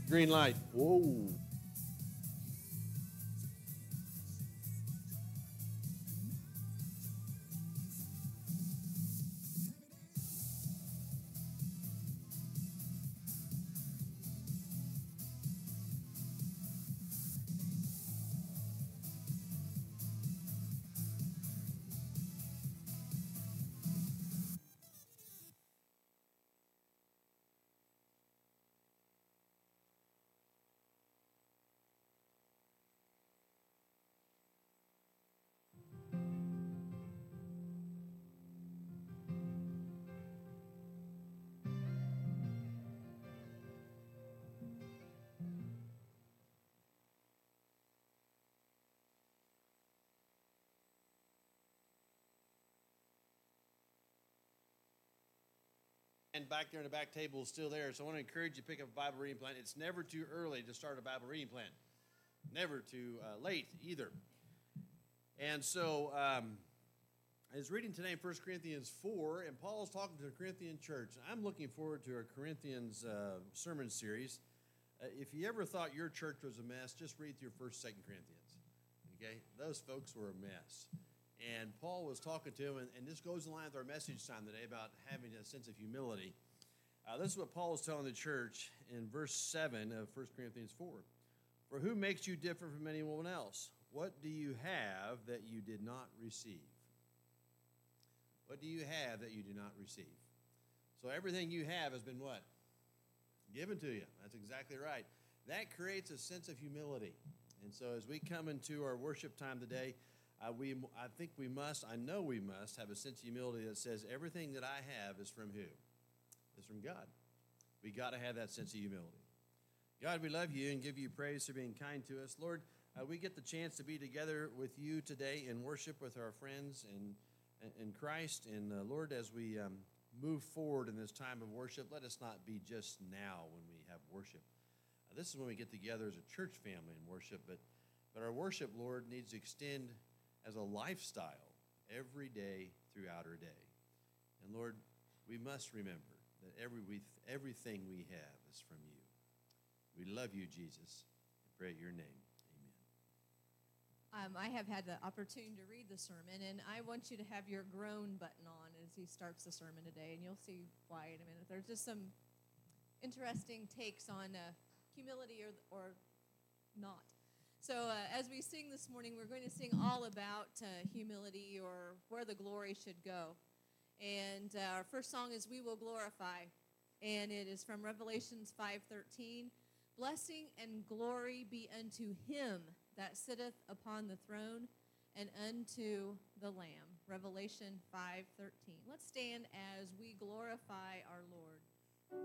Green light. Whoa. And back there in the back table is still there. So I want to encourage you to pick up a Bible reading plan. It's never too early to start a Bible reading plan. Never too late either. And so I was reading today in 1 Corinthians 4, and Paul is talking to the Corinthian church. I'm looking forward to our Corinthians sermon series. If you ever thought your church was a mess, just read through 1st, 2nd Corinthians. Okay? Those folks were a mess. And Paul was talking to him, and this goes in line with our message time today about having a sense of humility. This is what Paul was telling the church in verse 7 of 1 Corinthians 4. For who makes you different from anyone else? What do you have that you did not receive? What do you have that you did not receive? So everything you have has been what? Given to you. That's exactly right. That creates a sense of humility. And so as we come into our worship time today, I know we must have a sense of humility that says everything that I have is from who? It's from God. We got to have that sense of humility. God, we love you and give you praise for being kind to us. Lord, we get the chance to be together with you today in worship with our friends in Christ. And Lord, as we move forward in this time of worship, let us not be just now when we have worship. This is when we get together as a church family and worship, but our worship, Lord, needs to extend as a lifestyle every day throughout our day. And Lord, we must remember that everything we have is from you. We love you, Jesus. I pray at your name. Amen. I have had the opportunity to read the sermon, and I want you to have your groan button on as he starts the sermon today, and you'll see why in a minute. There's just some interesting takes on humility or not. So as we sing this morning, we're going to sing all about humility or where the glory should go. And our first song is We Will Glorify, and it is from Revelations 5:13. Blessing and glory be unto him that sitteth upon the throne and unto the Lamb. Revelation 5:13. Let's stand as we glorify our Lord.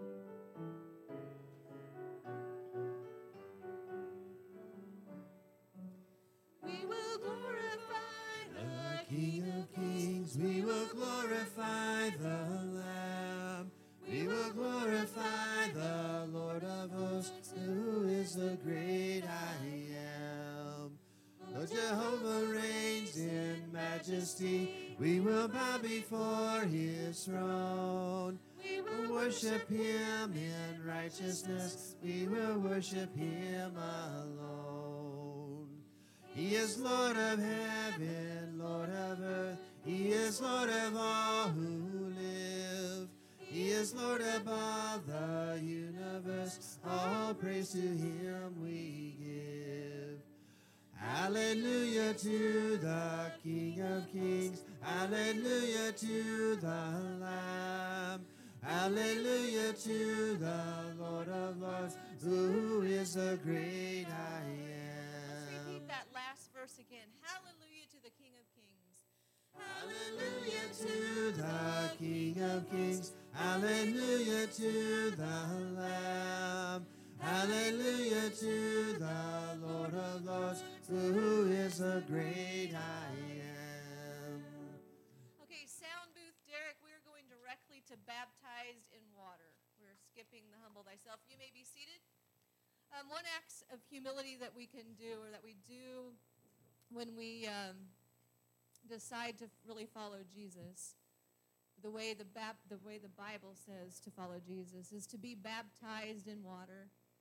We will glorify the King of Kings. We will glorify the Lamb. We will glorify the Lord of hosts, who is the great I am. O Jehovah reigns in majesty. We will bow before his throne. We will worship him in righteousness. We will worship him alone. He is Lord of heaven, Lord of earth. He is Lord of all who live. He is Lord above the universe. All praise to him we give. Hallelujah to the King of Kings. Hallelujah to the Lamb. Hallelujah to the Lord of Lords, who is the great I am. Let's repeat that last verse again. Hallelujah to the King of Kings. Hallelujah to the King of Kings. Hallelujah to the Lamb. Hallelujah to the Lord of Lords, who is the great I am. Okay, sound booth, Derek, we're going directly to baptized in water. We're skipping the humble thyself. You may be seated. One act of humility that we can do, or that we do when we decide to really follow Jesus, the way the Bible says to follow Jesus, is to be baptized in water.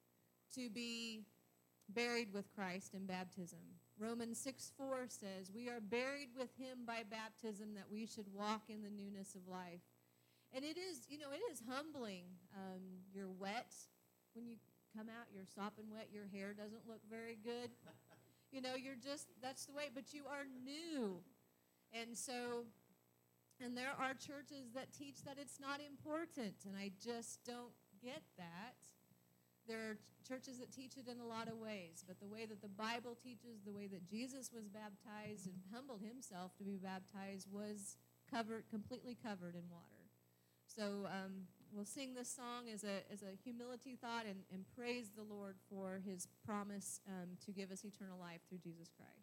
to be buried with Christ in baptism. Romans 6:4 says, we are buried with him by baptism that we should walk in the newness of life. And it is, it is humbling. You're wet. When you come out, you're sopping wet. Your hair doesn't look very good. That's the way, but you are new. And there are churches that teach that it's not important, and I just don't get that. There are churches that teach it in a lot of ways, but the way that the Bible teaches, the way that Jesus was baptized and humbled himself to be baptized was completely covered in water. So we'll sing this song as a humility thought and praise the Lord for his promise to give us eternal life through Jesus Christ.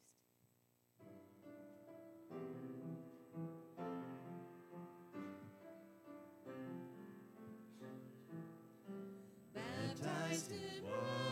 Baptized in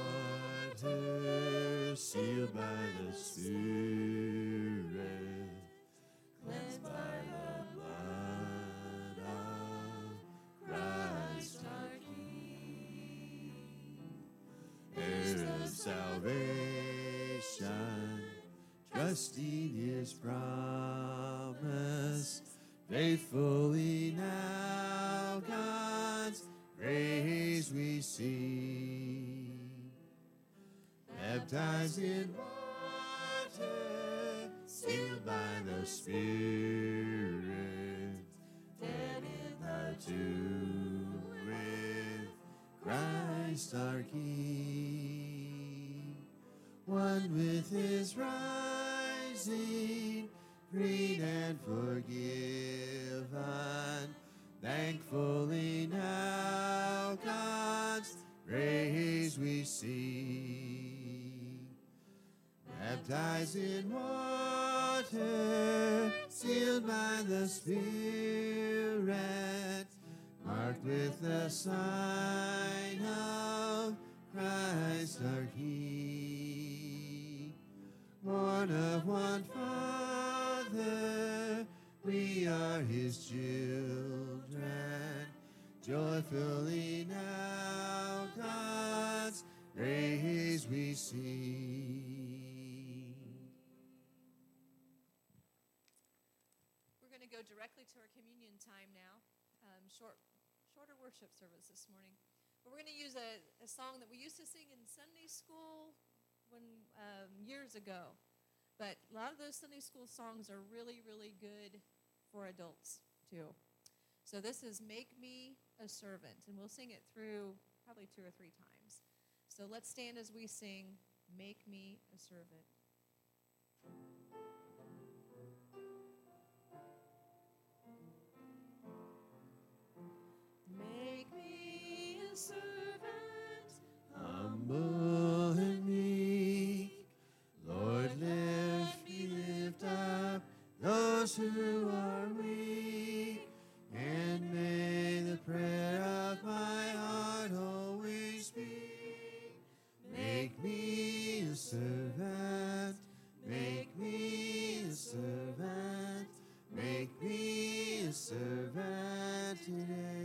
water, sealed by the Spirit, cleansed by the blood of Christ our King, heirs of salvation, trusting his promise, faithfully now God's grace we sing, baptized in water, sealed by the Spirit, dead in the tomb with Christ our King, one with his rising, freed and forgiven, thankfully now God's grace we sing, baptized in water, sealed by the Spirit, marked with the sign of Christ our King, born of one Father, we are his children, joyfully now God's grace we sing. We're going to go directly to our communion time now. Shorter worship service this morning. But we're going to use a song that we used to sing in Sunday school years ago. But a lot of those Sunday school songs are really, really good for adults, too. So this is Make Me a Servant, and we'll sing it through probably 2 or 3 times. So let's stand as we sing Make Me a Servant. Make me a servant, humble and meek, Lord, let me lift up those who are weak, and may the prayer of my heart always be, make me a servant, make me a servant, make me a servant today.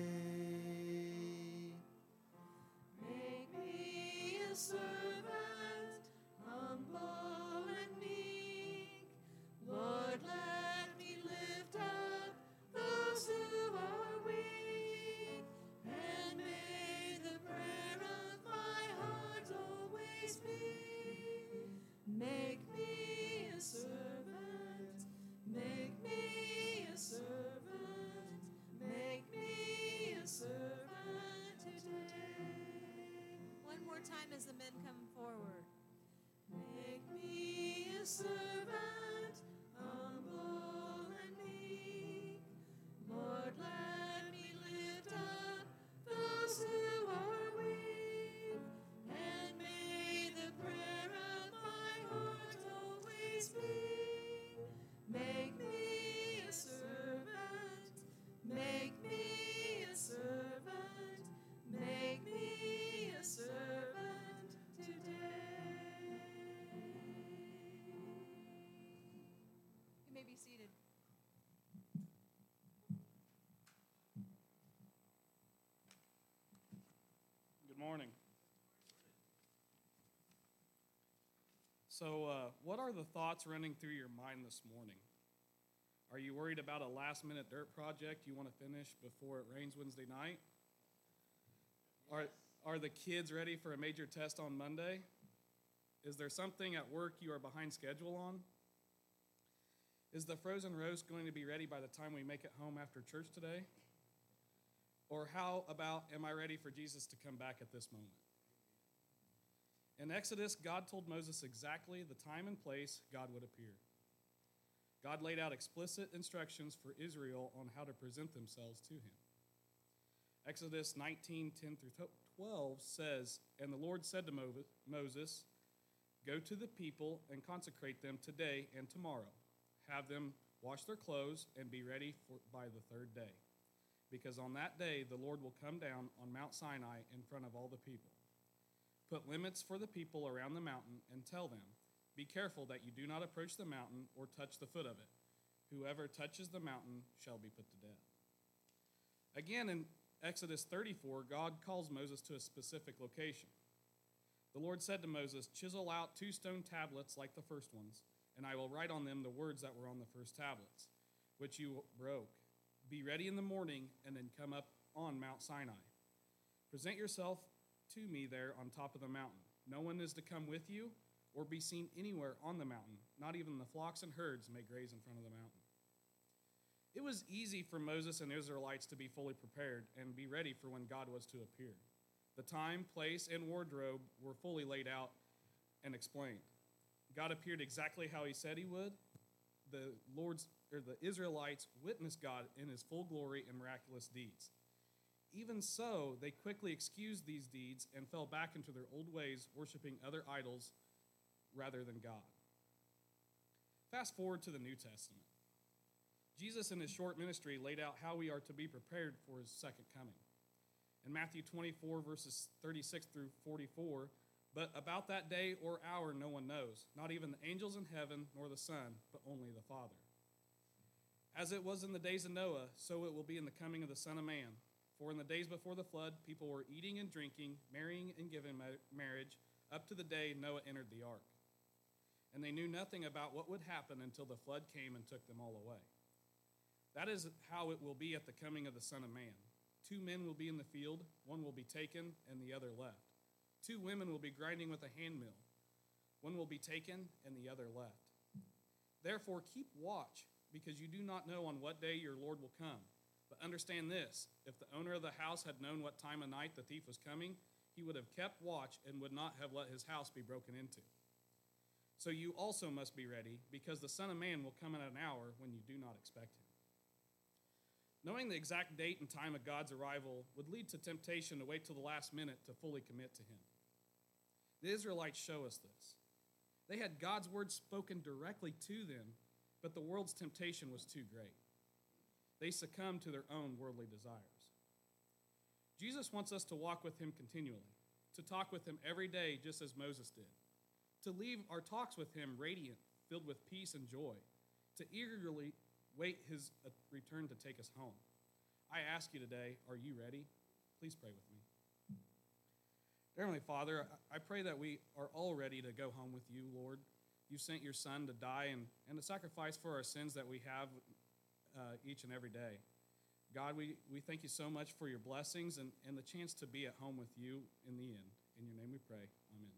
make me a servant, humble and meek. Lord, let me lift up those who are weak, and may the prayer of my heart always be, make me a servant, make me a servant, make me a servant today. One more time as the men come forward. Make me a servant, humble and meek. Lord, let me lift up those who are weak, and may the prayer of my heart always be, make me a servant, make me a servant, make me a servant today. You may be seated. Good morning. What are the thoughts running through your mind this morning? Are you worried about a last-minute dirt project you want to finish before it rains Wednesday night? Are the kids ready for a major test on Monday? Is there something at work you are behind schedule on? Is the frozen roast going to be ready by the time we make it home after church today? Or how about, am I ready for Jesus to come back at this moment? In Exodus, God told Moses exactly the time and place God would appear. God laid out explicit instructions for Israel on how to present themselves to him. Exodus 19:10-12 says, "And the Lord said to Moses, go to the people and consecrate them today and tomorrow. Have them wash their clothes and be ready by the third day. Because on that day the Lord will come down on Mount Sinai in front of all the people. Put limits for the people around the mountain and tell them, be careful that you do not approach the mountain or touch the foot of it. Whoever touches the mountain shall be put to death." Again, in Exodus 34, God calls Moses to a specific location. The Lord said to Moses, "Chisel out 2 stone tablets like the first ones, and I will write on them the words that were on the first tablets, which you broke. Be ready in the morning, and then come up on Mount Sinai. Present yourself to me there on top of the mountain. No one is to come with you or be seen anywhere on the mountain. Not even the flocks and herds may graze in front of the mountain." It was easy for Moses and Israelites to be fully prepared and be ready for when God was to appear. The time, place, and wardrobe were fully laid out and explained. God appeared exactly how he said he would. The Israelites witnessed God in his full glory and miraculous deeds. Even so, they quickly excused these deeds and fell back into their old ways, worshiping other idols rather than God. Fast forward to the New Testament. Jesus in his short ministry laid out how we are to be prepared for his second coming. In Matthew 24, verses 36-44, "But about that day or hour no one knows, not even the angels in heaven nor the Son, but only the Father. As it was in the days of Noah, so it will be in the coming of the Son of Man. For in the days before the flood, people were eating and drinking, marrying and giving marriage, up to the day Noah entered the ark. And they knew nothing about what would happen until the flood came and took them all away. That is how it will be at the coming of the Son of Man. 2 men will be in the field, one will be taken and the other left. 2 women will be grinding with a handmill, one will be taken and the other left. Therefore keep watch, because you do not know on what day your Lord will come. But understand this, if the owner of the house had known what time of night the thief was coming, he would have kept watch and would not have let his house be broken into. So you also must be ready, because the Son of Man will come in an hour when you do not expect him." Knowing the exact date and time of God's arrival would lead to temptation to wait till the last minute to fully commit to him. The Israelites show us this. They had God's word spoken directly to them, but the world's temptation was too great. They succumbed to their own worldly desires. Jesus wants us to walk with him continually, to talk with him every day just as Moses did, to leave our talks with him radiant, filled with peace and joy, to eagerly wait his return to take us home. I ask you today, are you ready? Please pray with me. Dear Heavenly Father, I pray that we are all ready to go home with you, Lord. You sent your Son to die and to sacrifice for our sins that we have each and every day. God, we thank you so much for your blessings and the chance to be at home with you in the end. In your name we pray. Amen.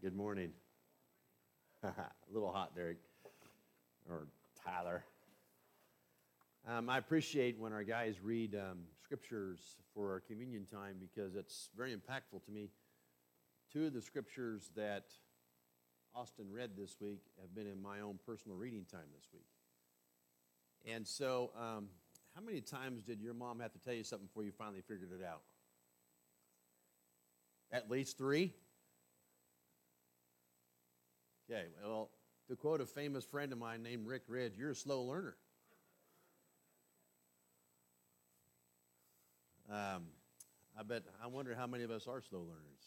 Good morning. A little hot, Derek, or Tyler. I appreciate when our guys read scriptures for our communion time because it's very impactful to me. Two of the scriptures that Austin read this week have been in my own personal reading time this week. And so, how many times did your mom have to tell you something before you finally figured it out? At least 3? Okay, well, to quote a famous friend of mine named Rick Ridge, you're a slow learner. I wonder how many of us are slow learners.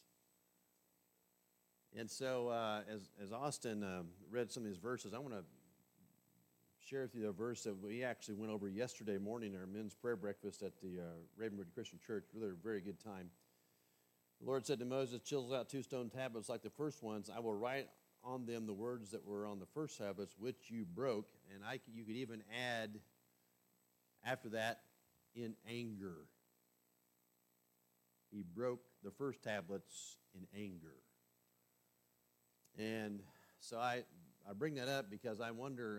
And so, as Austin read some of these verses, I want to share with you a verse that we actually went over yesterday morning in our men's prayer breakfast at the Ravenwood Christian Church. Really a very good time. The Lord said to Moses, "Chisel out 2 stone tablets like the first ones. I will write on them the words that were on the first tablets, which you broke." And you could even add after that, in anger. He broke the first tablets in anger. And so I bring that up because I wonder,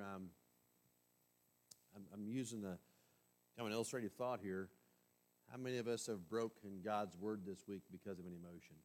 I'm using kind of an illustrative thought here. How many of us have broken God's word this week because of an emotion?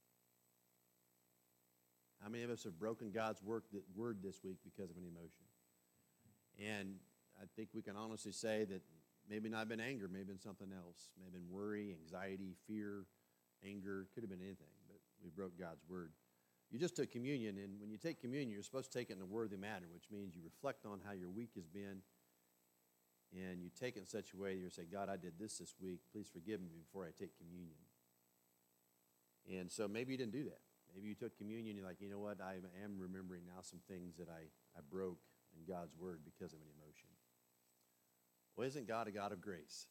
How many of us have broken God's word this week because of an emotion? And I think we can honestly say that maybe not been anger, maybe been something else. Maybe been worry, anxiety, fear, anger. Could have been anything, but we broke God's word. You just took communion, and when you take communion, you're supposed to take it in a worthy manner, which means you reflect on how your week has been, and you take it in such a way you say, "God, I did this week. Please forgive me before I take communion." And so maybe you didn't do that. Maybe you took communion, you're like, you know what, I am remembering now some things that I broke in God's word because of an emotion. Well, isn't God a God of grace?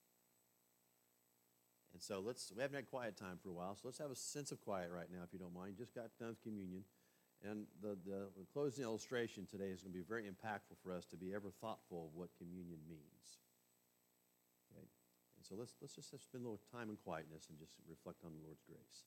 And so we haven't had quiet time for a while, so let's have a sense of quiet right now, if you don't mind. Just got done with communion. And the closing illustration today is going to be very impactful for us to be ever thoughtful of what communion means. Okay? And so let's just spend a little time in quietness and just reflect on the Lord's grace.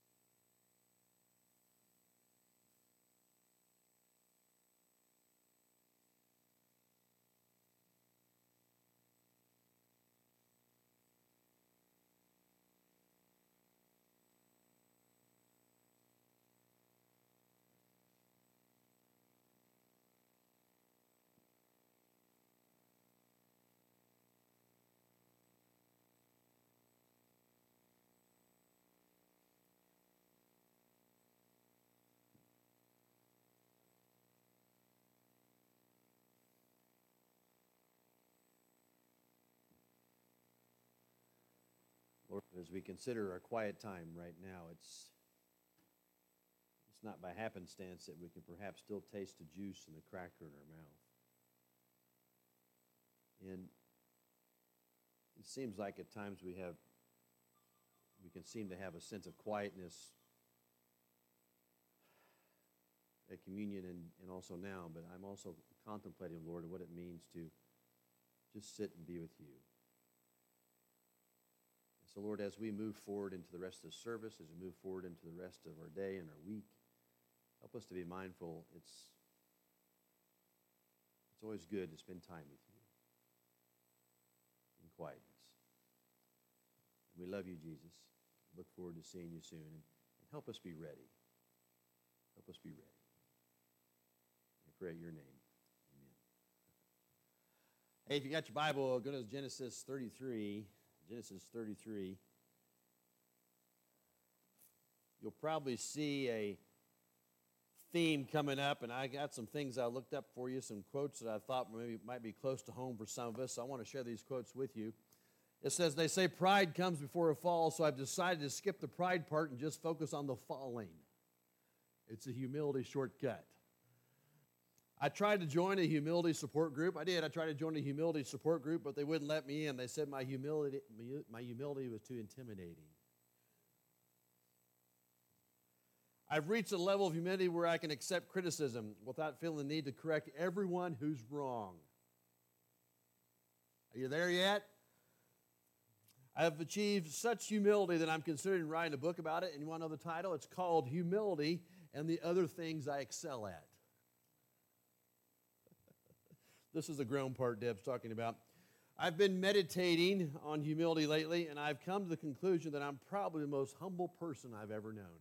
Lord, as we consider our quiet time right now, it's not by happenstance that we can perhaps still taste the juice and the cracker in our mouth. And it seems like at times we can seem to have a sense of quietness at communion and also now, but I'm also contemplating, Lord, what it means to just sit and be with you. So, Lord, as we move forward into the rest of the service, as we move forward into the rest of our day and our week, help us to be mindful. It's always good to spend time with you in quietness. And we love you, Jesus. Look forward to seeing you soon. And help us be ready. Help us be ready. I pray in your name. Amen. Hey, if you got your Bible, go to Genesis 33. Genesis 33. You'll probably see a theme coming up, and I got some things I looked up for you, some quotes that I thought maybe might be close to home for some of us. So I want to share these quotes with you. It says, "They say pride comes before a fall, so I've decided to skip the pride part and just focus on the falling." It's a humility shortcut. I tried to join a humility support group. I did. I tried to join a humility support group, but they wouldn't let me in. They said my humility was too intimidating. I've reached a level of humility where I can accept criticism without feeling the need to correct everyone who's wrong. Are you there yet? I have achieved such humility that I'm considering writing a book about it. And you want to know the title? It's called Humility and the other things I excel at. This is the grown part Deb's talking about. I've been meditating on humility lately, and I've come to the conclusion that I'm probably the most humble person I've ever known.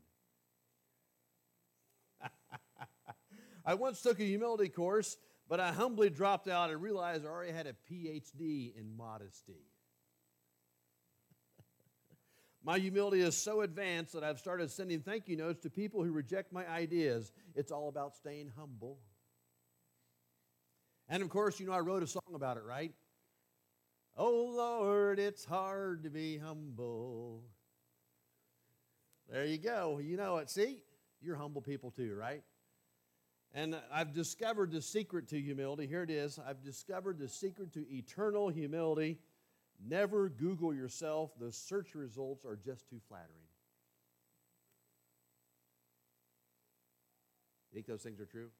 I once took a humility course, but I humbly dropped out and realized I already had a PhD in modesty. My humility is so advanced that I've started sending thank you notes to people who reject my ideas. It's all about staying humble. And of course, I wrote a song about it, right? Oh Lord, it's hard to be humble. There you go. You know it. See? You're humble people too, right? And I've discovered the secret to humility. Here it is. I've discovered the secret to eternal humility. Never Google yourself. The search results are just too flattering. You think those things are true?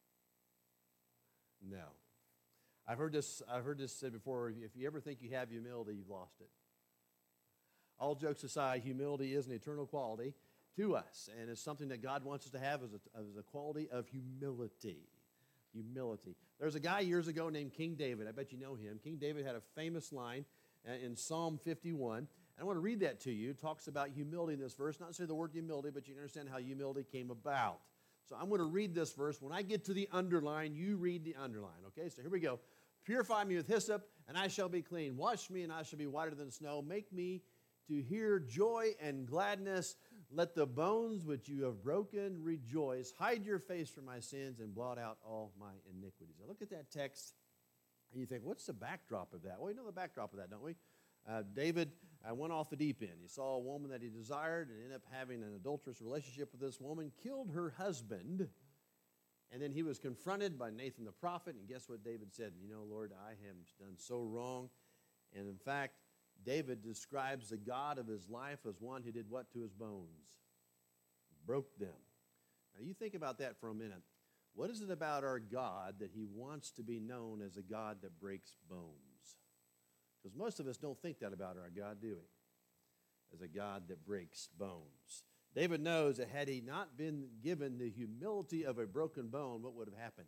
No. I've heard this said before. If you ever think you have humility, you've lost it. All jokes aside, humility is an eternal quality to us, and it's something that God wants us to have as a quality of humility. Humility. There's a guy years ago named King David. I bet you know him. King David had a famous line in Psalm 51. And I want to read that to you. It talks about humility in this verse. Not necessarily the word humility, but you can understand how humility came about. So I'm going to read this verse. When I get to the underline, you read the underline. Okay, so here we go. Purify me with hyssop, and I shall be clean. Wash me, and I shall be whiter than snow. Make me to hear joy and gladness. Let the bones which you have broken rejoice. Hide your face from my sins and blot out all my iniquities. Now look at that text, and you think, what's the backdrop of that? Well, we know the backdrop of that, don't we? David went off the deep end. He saw a woman that he desired and ended up having an adulterous relationship with this woman, killed her husband, and then he was confronted by Nathan the prophet, and guess what David said? Lord, I have done so wrong. And in fact, David describes the God of his life as one who did what to his bones? Broke them. Now you think about that for a minute. What is it about our God that he wants to be known as a God that breaks bones? Because most of us don't think that about our God, do we? As a God that breaks bones. David knows that had he not been given the humility of a broken bone, what would have happened?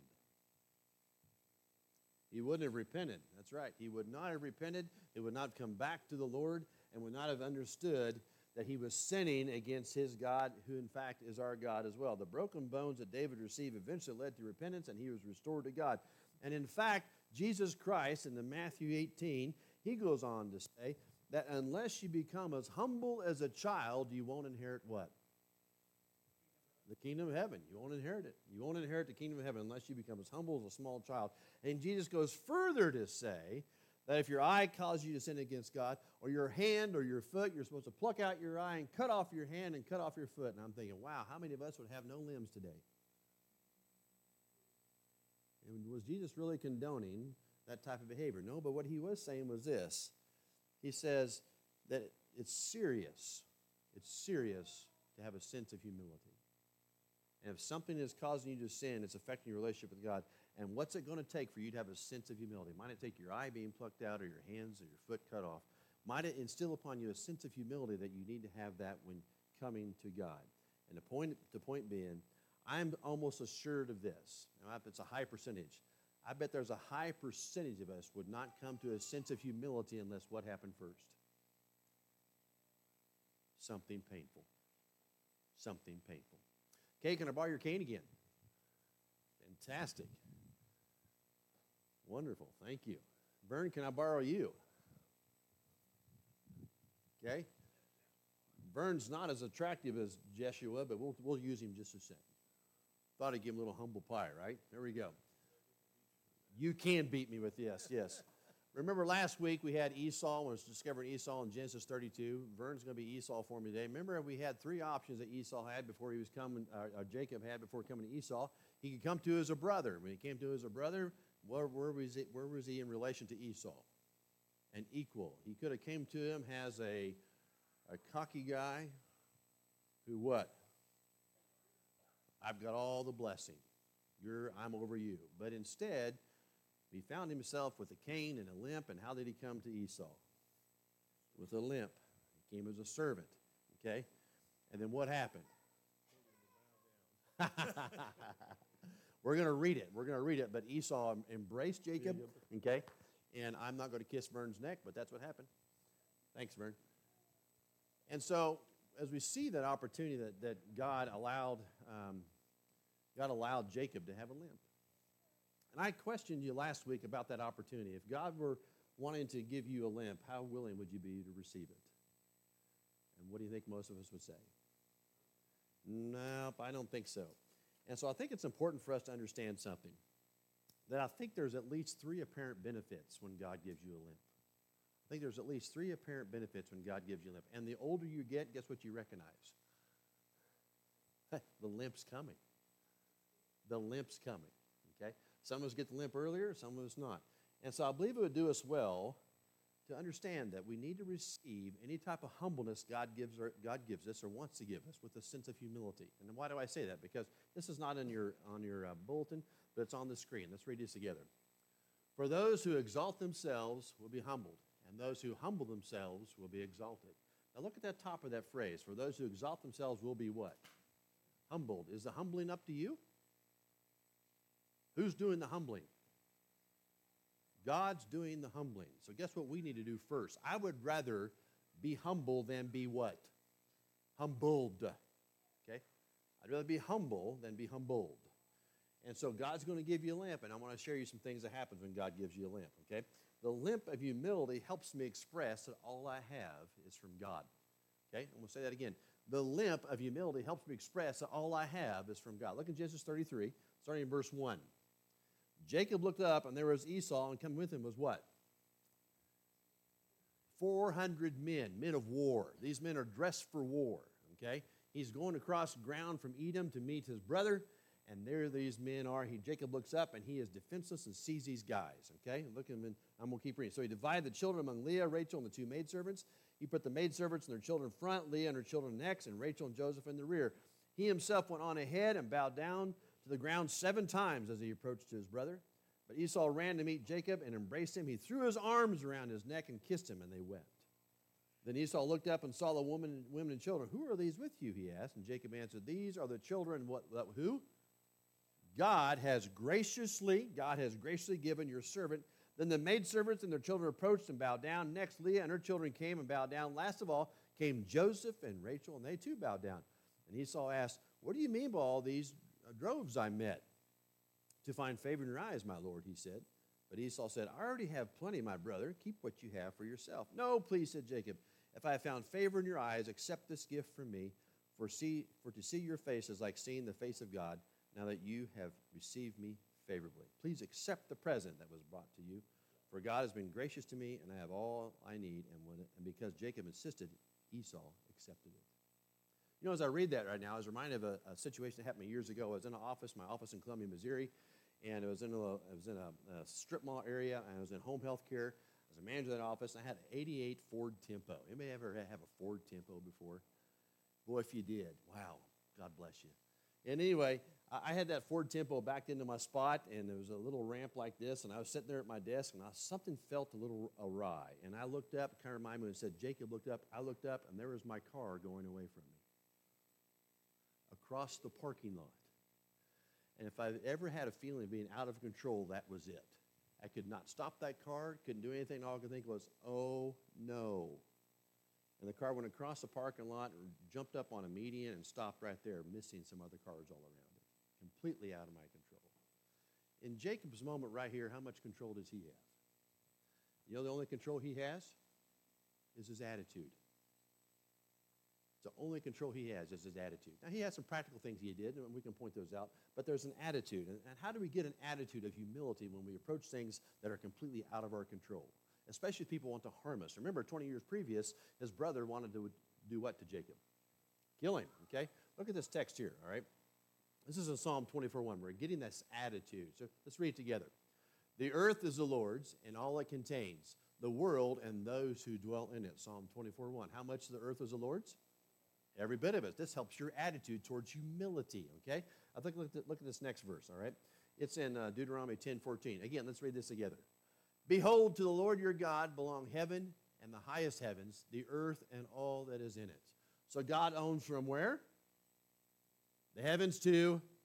He wouldn't have repented. That's right. He would not have repented. He would not have come back to the Lord and would not have understood that he was sinning against his God, who in fact is our God as well. The broken bones that David received eventually led to repentance, and he was restored to God. And in fact, Jesus Christ in the Matthew 18, he goes on to say that unless you become as humble as a child, you won't inherit what? The kingdom of heaven. You won't inherit it. You won't inherit the kingdom of heaven unless you become as humble as a small child. And Jesus goes further to say that if your eye causes you to sin against God, or your hand or your foot, you're supposed to pluck out your eye and cut off your hand and cut off your foot. And I'm thinking, wow, how many of us would have no limbs today? And was Jesus really condoning that type of behavior? No, but what he was saying was this. He says that it's serious. It's serious to have a sense of humility. And if something is causing you to sin, it's affecting your relationship with God. And what's it going to take for you to have a sense of humility? Might it take your eye being plucked out or your hands or your foot cut off? Might it instill upon you a sense of humility that you need to have that when coming to God? And the point being, I'm almost assured of this. Now, if it's a high percentage, I bet there's a high percentage of us would not come to a sense of humility unless what happened first? Something painful. Something painful. Okay, can I borrow your cane again? Fantastic. Wonderful, thank you. Vern, can I borrow you? Okay. Vern's not as attractive as Jeshua, but we'll use him just a second. Thought I'd give him a little humble pie, right? There we go. You can beat me with this, yes. Remember last week we had Esau, when I was discovering Esau in Genesis 32. Vern's going to be Esau for me today. Remember we had three options that Esau had before he was coming, Jacob had before coming to Esau. He could come to as a brother. When he came to as a brother, where was he in relation to Esau? An equal. He could have came to him as a cocky guy who what? I've got all the blessing. I'm over you. But instead, he found himself with a cane and a limp, and how did he come to Esau? With a limp. He came as a servant, okay? And then what happened? We're going to read it. We're going to read it. But Esau embraced Jacob, okay? And I'm not going to kiss Vern's neck, but that's what happened. Thanks, Vern. And so, as we see that opportunity that God allowed Jacob to have a limp. And I questioned you last week about that opportunity. If God were wanting to give you a limp, how willing would you be to receive it? And what do you think most of us would say? Nope, I don't think so. And so I think it's important for us to understand something. That I think there's at least 3 apparent benefits when God gives you a limp. I think there's at least 3 apparent benefits when God gives you a limp. And the older you get, guess what you recognize? The limp's coming. The limp's coming, okay? Some of us get the limp earlier, some of us not. And so I believe it would do us well to understand that we need to receive any type of humbleness God gives us or wants to give us with a sense of humility. And why do I say that? Because this is not on your bulletin, but it's on the screen. Let's read this together. For those who exalt themselves will be humbled, and those who humble themselves will be exalted. Now look at that top of that phrase. For those who exalt themselves will be what? Humbled. Is the humbling up to you? Who's doing the humbling? God's doing the humbling. So guess what we need to do first? I would rather be humble than be what? Humbled. Okay? I'd rather be humble than be humbled. And so God's going to give you a limp, and I want to share you some things that happens when God gives you a limp, okay? The limp of humility helps me express that all I have is from God. Okay? I'm going to say that again. The limp of humility helps me express that all I have is from God. Look at Genesis 33, starting in verse 1. Jacob looked up, and there was Esau, and coming with him was what? 400 men of war. These men are dressed for war, okay? He's going across ground from Edom to meet his brother, and there these men are. Jacob looks up, and he is defenseless and sees these guys, okay? Look at him, and I'm going to keep reading. So he divided the children among Leah, Rachel, and the 2 maidservants. He put the maidservants and their children in front, Leah and her children next, and Rachel and Joseph in the rear. He himself went on ahead and bowed down to the ground 7 times as he approached his brother. But Esau ran to meet Jacob and embraced him. He threw his arms around his neck and kissed him, and they wept. Then Esau looked up and saw the women and children. Who are these with you, he asked. And Jacob answered, these are the children, who? God has graciously given your servant. Then the maidservants and their children approached and bowed down. Next, Leah and her children came and bowed down. Last of all came Joseph and Rachel, and they too bowed down. And Esau asked, what do you mean by all these droves I met? To find favor in your eyes, my lord, he said. But Esau said, I already have plenty, my brother. Keep what you have for yourself. No, please, said Jacob. If I have found favor in your eyes, accept this gift from me. For to see your face is like seeing the face of God, now that you have received me favorably. Please accept the present that was brought to you. For God has been gracious to me, and I have all I need. And because Jacob insisted, Esau accepted it. You know, as I read that right now, I was reminded of a situation that happened years ago. I was in my office in Columbia, Missouri, and it was in a strip mall area, and I was in home health care. I was a manager of that office, and I had an 88 Ford Tempo. Anybody ever have a Ford Tempo before? Boy, if you did, wow, God bless you. And anyway, I had that Ford Tempo backed into my spot, and there was a little ramp like this, and I was sitting there at my desk, and something felt a little awry. And I looked up, kind of reminded me, and said, Jacob looked up. I looked up, and there was my car going away from me across the parking lot. And if I've ever had a feeling of being out of control, that was it. I could not stop that car, couldn't do anything. All I could think was, oh, no. And the car went across the parking lot and jumped up on a median and stopped right there, missing some other cars all around it. Completely out of my control. In Jacob's moment right here, how much control does he have? You know the only control he has is his attitude. It's the only control he has is his attitude. Now, he has some practical things he did, and we can point those out, but there's an attitude. And how do we get an attitude of humility when we approach things that are completely out of our control? Especially if people want to harm us. Remember, 20 years previous, his brother wanted to do what to Jacob? Kill him, okay? Look at this text here, all right? This is in Psalm 24:1. We're getting this attitude. So let's read it together. The earth is the Lord's and all it contains, the world and those who dwell in it. Psalm 24:1. How much of the earth is the Lord's? Every bit of it. This helps your attitude towards humility, okay? I think look at this next verse, all right? It's in Deuteronomy 10:14. Again, let's read this together. Behold, to the Lord your God belong heaven and the highest heavens, the earth and all that is in it. So God owns from where? The heavens to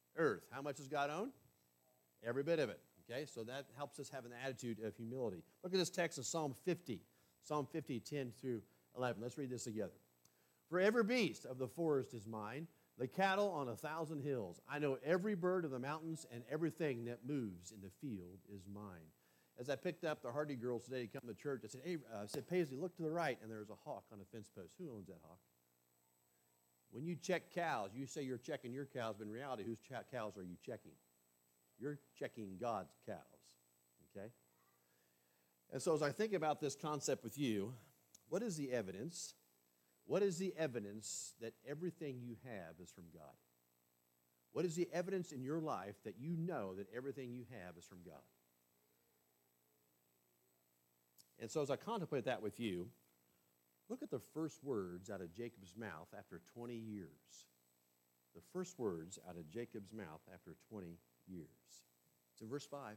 Earth. How much does God own? Every bit of it. Okay, so that helps us have an attitude of humility. Look at this text in Psalm 50. Psalm 50, 10 through 11. Let's read this together. For every beast of the forest is mine, the cattle on 1,000 hills. I know every bird of the mountains, and everything that moves in the field is mine. As I picked up the Hardy girls today to come to church, I said, Paisley, look to the right, and there's a hawk on a fence post. Who owns that hawk? When you check cows, you say you're checking your cows, but in reality, whose cows are you checking? You're checking God's cows, okay? And so as I think about this concept with you, what is the evidence? What is the evidence that everything you have is from God? What is the evidence in your life that you know that everything you have is from God? And so as I contemplate that with you, look at the first words out of Jacob's mouth after 20 years. The first words out of Jacob's mouth after 20 years. It's in verse 5.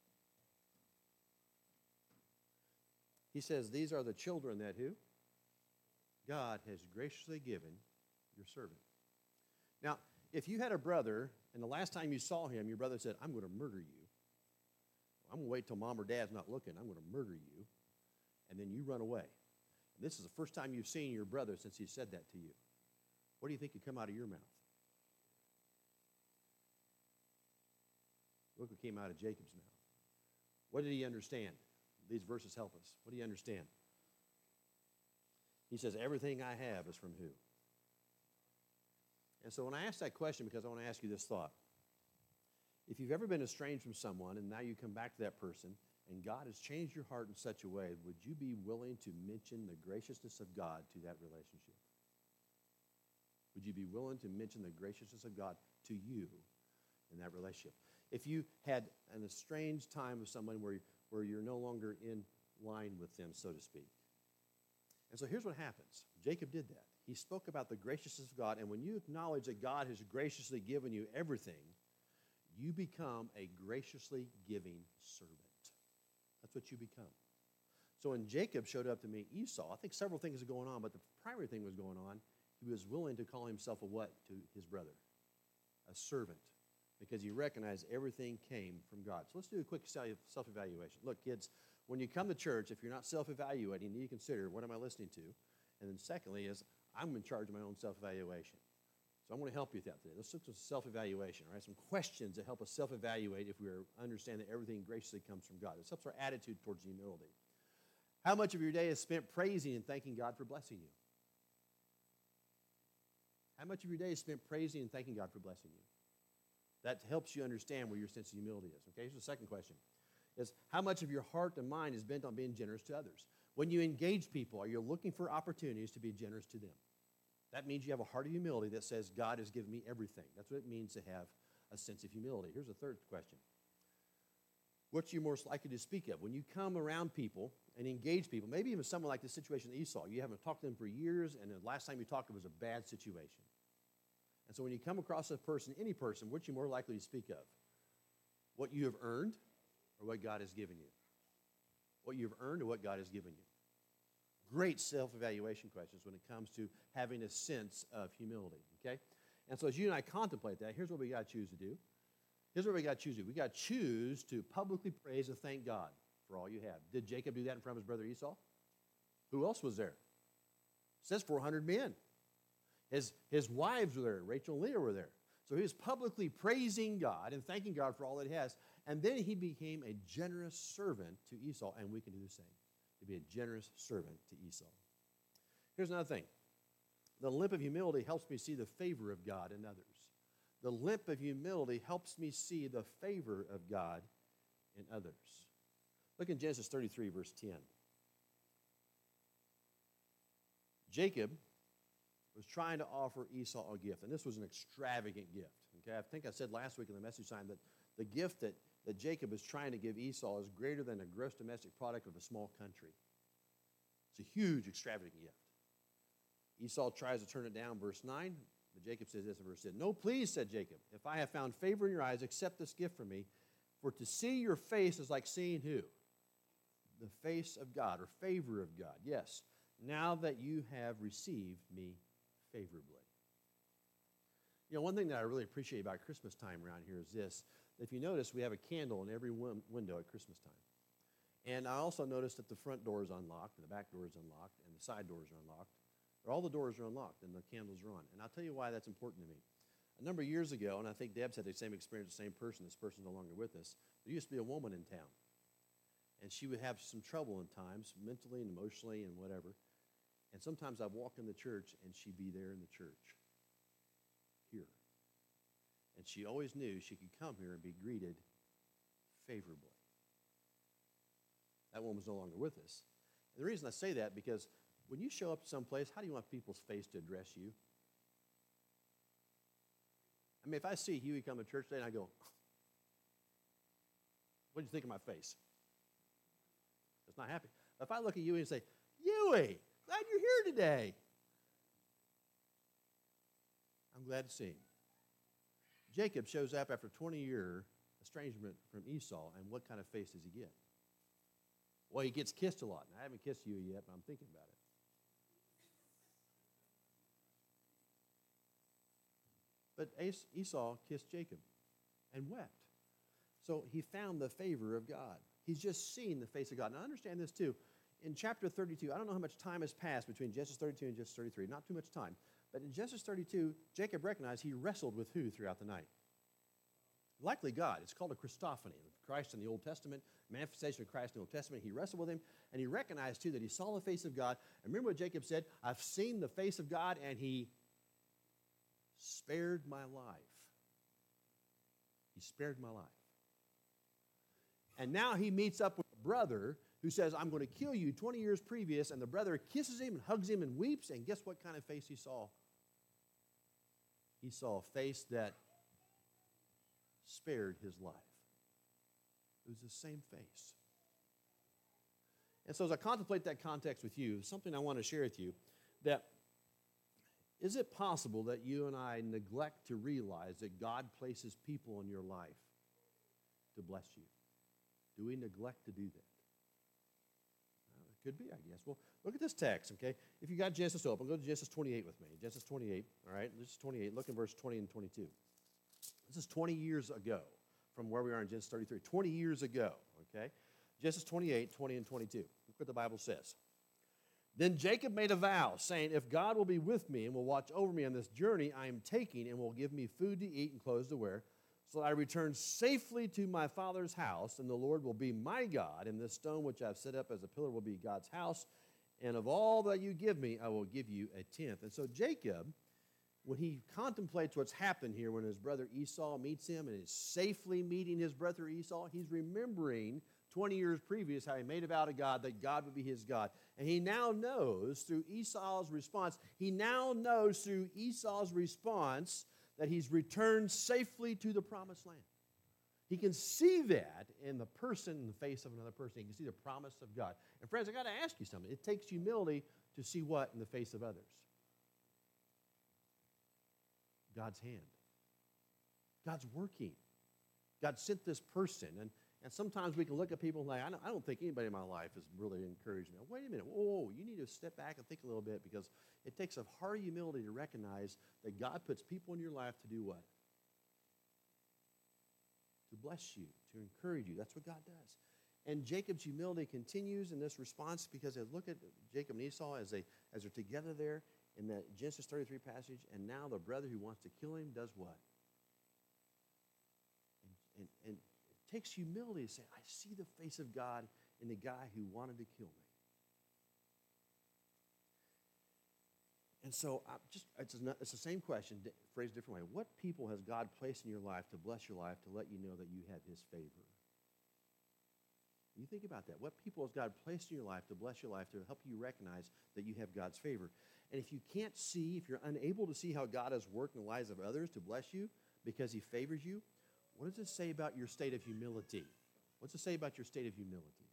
He says, these are the children that who? God has graciously given your servant. Now, if you had a brother, and the last time you saw him, your brother said, I'm going to murder you. I'm going to wait till mom or dad's not looking. I'm going to murder you. And then you run away. And this is the first time you've seen your brother since he said that to you. What do you think would come out of your mouth? Look what came out of Jacob's mouth. What did he understand? These verses help us. What do you understand? He says, everything I have is from who? And so when I ask that question, because I want to ask you this thought. If you've ever been estranged from someone and now you come back to that person and God has changed your heart in such a way, would you be willing to mention the graciousness of God to that relationship? Would you be willing to mention the graciousness of God to you in that relationship? If you had an estranged time with someone where you're no longer in line with them, so to speak. And so here's what happens. Jacob did that. He spoke about the graciousness of God, and when you acknowledge that God has graciously given you everything, you become a graciously giving servant. That's what you become. So when Jacob showed up to meet Esau, I think several things are going on, but the primary thing was going on. He was willing to call himself a what to his brother? A servant, because he recognized everything came from God. So let's do a quick self-evaluation. Look, kids, when you come to church, if you're not self-evaluating, you need to consider, what am I listening to? And then secondly is, I'm in charge of my own self-evaluation. So I'm going to help you with that today. Let's look at self-evaluation, all right? Some questions that help us self-evaluate if we understand that everything graciously comes from God. This helps our attitude towards humility. How much of your day is spent praising and thanking God for blessing you? How much of your day is spent praising and thanking God for blessing you? That helps you understand where your sense of humility is. Okay, here's the second question. Is how much of your heart and mind is bent on being generous to others? When you engage people, are you looking for opportunities to be generous to them? That means you have a heart of humility that says, God has given me everything. That's what it means to have a sense of humility. Here's a third question. What's you most likely to speak of? When you come around people and engage people, maybe even someone like the situation of Esau, you haven't talked to them for years, and the last time you talked, it was a bad situation. And so when you come across a person, any person, what you more likely to speak of? What you have earned or what God has given you? What you have earned or what God has given you? Great self-evaluation questions when it comes to having a sense of humility, okay? And so as you and I contemplate that, here's what we got to choose to do. Here's what we got to choose to do. We got to choose to publicly praise and thank God for all you have. Did Jacob do that in front of his brother Esau? Who else was there? It says 400 men. His wives were there. Rachel and Leah were there. So he was publicly praising God and thanking God for all that he has. And then he became a generous servant to Esau, and we can do the same. To be a generous servant to Esau. Here's another thing. The limp of humility helps me see the favor of God in others. The limp of humility helps me see the favor of God in others. Look in Genesis 33, verse 10. Jacob was trying to offer Esau a gift, and this was an extravagant gift. Okay, I think I said last week in the message time that the gift that Jacob is trying to give Esau is greater than a gross domestic product of a small country. It's a huge, extravagant gift. Esau tries to turn it down, verse 9, but Jacob says this in verse 10. No, please, said Jacob, if I have found favor in your eyes, accept this gift from me, for to see your face is like seeing who? The face of God, or favor of God. Yes, now that you have received me favorably. You know, one thing that I really appreciate about Christmas time around here is this. If you notice, we have a candle in every window at Christmas time. And I also noticed that the front door is unlocked, and the back door is unlocked, and the side doors are unlocked. All the doors are unlocked, and the candles are on. And I'll tell you why that's important to me. A number of years ago, and I think Deb's had the same experience, the same person, this person's no longer with us, there used to be a woman in town. And she would have some trouble in times, mentally and emotionally and whatever. And sometimes I'd walk in the church, and she'd be there in the church, here. And she always knew she could come here and be greeted favorably. That woman's no longer with us. And the reason I say that, because when you show up to someplace, how do you want people's face to address you? I mean, if I see Huey come to church today and I go, what do you think of my face? It's not happy. If I look at Huey and say, Huey, glad you're here today. I'm glad to see him. Jacob shows up after 20-year estrangement from Esau, and what kind of face does he get? Well, he gets kissed a lot. And I haven't kissed Huey yet, but I'm thinking about it. But Esau kissed Jacob and wept. So he found the favor of God. He's just seen the face of God. Now, understand this, too. In chapter 32, I don't know how much time has passed between Genesis 32 and Genesis 33. Not too much time. But in Genesis 32, Jacob recognized he wrestled with who throughout the night? Likely God. It's called a Christophany. Christ in the Old Testament, manifestation of Christ in the Old Testament. He wrestled with him, and he recognized, too, that he saw the face of God. And remember what Jacob said? I've seen the face of God, and he spared my life. He spared my life. And now he meets up with a brother who says, I'm going to kill you 20 years previous, and the brother kisses him and hugs him and weeps, and guess what kind of face he saw? He saw a face that spared his life. It was the same face. And so as I contemplate that context with you, something I want to share with you, that is it possible that you and I neglect to realize that God places people in your life to bless you? Do we neglect to do that? It could be, I guess. Well, look at this text, okay? If you got Genesis open, go to Genesis 28 with me. Genesis 28, all right? Genesis 28, look in verse 20 and 22. This is 20 years ago from where we are in Genesis 33. 20 years ago, okay? Genesis 28, 20 and 22. Look what the Bible says. Then Jacob made a vow, saying, if God will be with me and will watch over me on this journey I am taking and will give me food to eat and clothes to wear, so that I return safely to my father's house, and the Lord will be my God, and this stone which I have set up as a pillar will be God's house, and of all that you give me, I will give you a tenth. And so Jacob, when he contemplates what's happened here, when his brother Esau meets him and is safely meeting his brother Esau, he's remembering 20 years previous how he made a vow to God that God would be his God. And he now knows through Esau's response, that he's returned safely to the promised land. He can see that in the person, in the face of another person. He can see the promise of God. And friends, I got to ask you something. It takes humility to see what in the face of others? God's hand. God's working. God sent this person. And sometimes we can look at people and like, I don't think anybody in my life has really encouraged me. Wait a minute. Whoa, you need to step back and think a little bit, because it takes a heart of humility to recognize that God puts people in your life to do what? To bless you, to encourage you. That's what God does. And Jacob's humility continues in this response, because I look at Jacob and Esau as they're together there in that Genesis 33 passage, and now the brother who wants to kill him does what? And it takes humility to say, I see the face of God in the guy who wanted to kill me. And so it's the same question, phrased a different way. What people has God placed in your life to bless your life, to let you know that you have his favor? You think about that. What people has God placed in your life to bless your life, to help you recognize that you have God's favor? And if you can't see, if you're unable to see how God has worked in the lives of others to bless you because he favors you, what does it say about your state of humility? What's it say about your state of humility?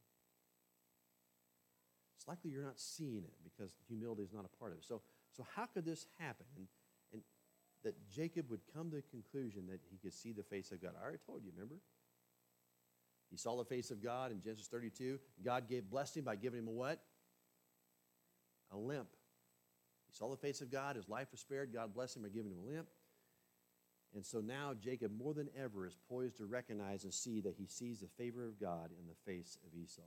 It's likely you're not seeing it because humility is not a part of it. So how could this happen? And that Jacob would come to the conclusion that he could see the face of God. I already told you, remember? He saw the face of God in Genesis 32. God blessed him by giving him a what? A limp. He saw the face of God. His life was spared. God blessed him by giving him a limp. And so now Jacob, more than ever, is poised to recognize and see that he sees the favor of God in the face of Esau.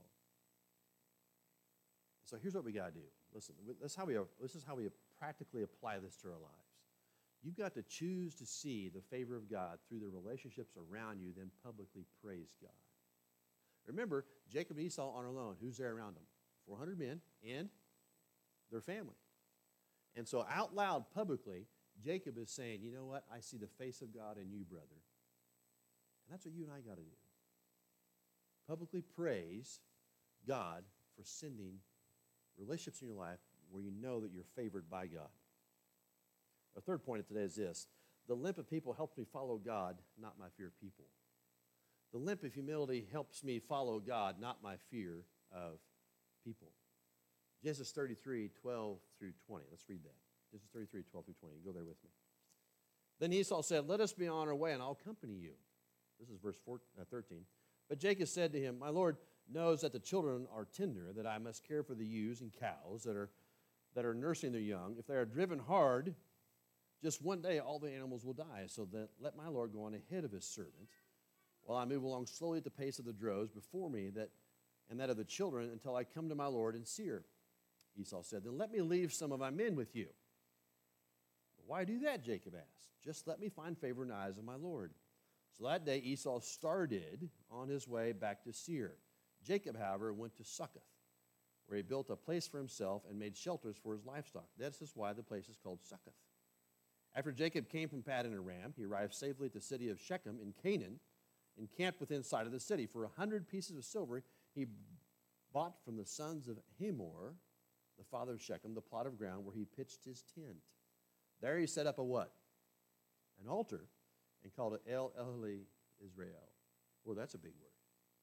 So here's what we got to do. Listen, this is how we practically apply this to our lives. You've got to choose to see the favor of God through the relationships around you, then publicly praise God. Remember, Jacob and Esau aren't alone. Who's there around them? 400 men and their family. And so out loud, publicly, Jacob is saying, you know what? I see the face of God in you, brother. And that's what you and I got to do. Publicly praise God for sending relationships in your life where you know that you're favored by God. Our third point of today is this. The limp of people helps me follow God, not my fear of people. The limp of humility helps me follow God, not my fear of people. Genesis 33, 12 through 20. Let's read that. Genesis 33, 12 through 20. Go there with me. Then Esau said, let us be on our way, and I'll accompany you. This is verse 13. But Jacob said to him, my Lord knows that the children are tender, that I must care for the ewes and cows that are nursing their young. If they are driven hard, just one day all the animals will die. So that let my Lord go on ahead of his servant, while I move along slowly at the pace of the droves before me and that of the children until I come to my Lord and Seir. Esau said, then let me leave some of my men with you. Why do that? Jacob asked. Just let me find favor in the eyes of my Lord. So that day Esau started on his way back to Seir. Jacob, however, went to Succoth, where he built a place for himself and made shelters for his livestock. This is why the place is called Succoth. After Jacob came from Paddan Aram, he arrived safely at the city of Shechem in Canaan and camped within sight of the city. For 100 pieces of silver he bought from the sons of Hamor, the father of Shechem, the plot of ground where he pitched his tent. There he set up a what? An altar, and called it El Elohe Israel. Well, that's a big word.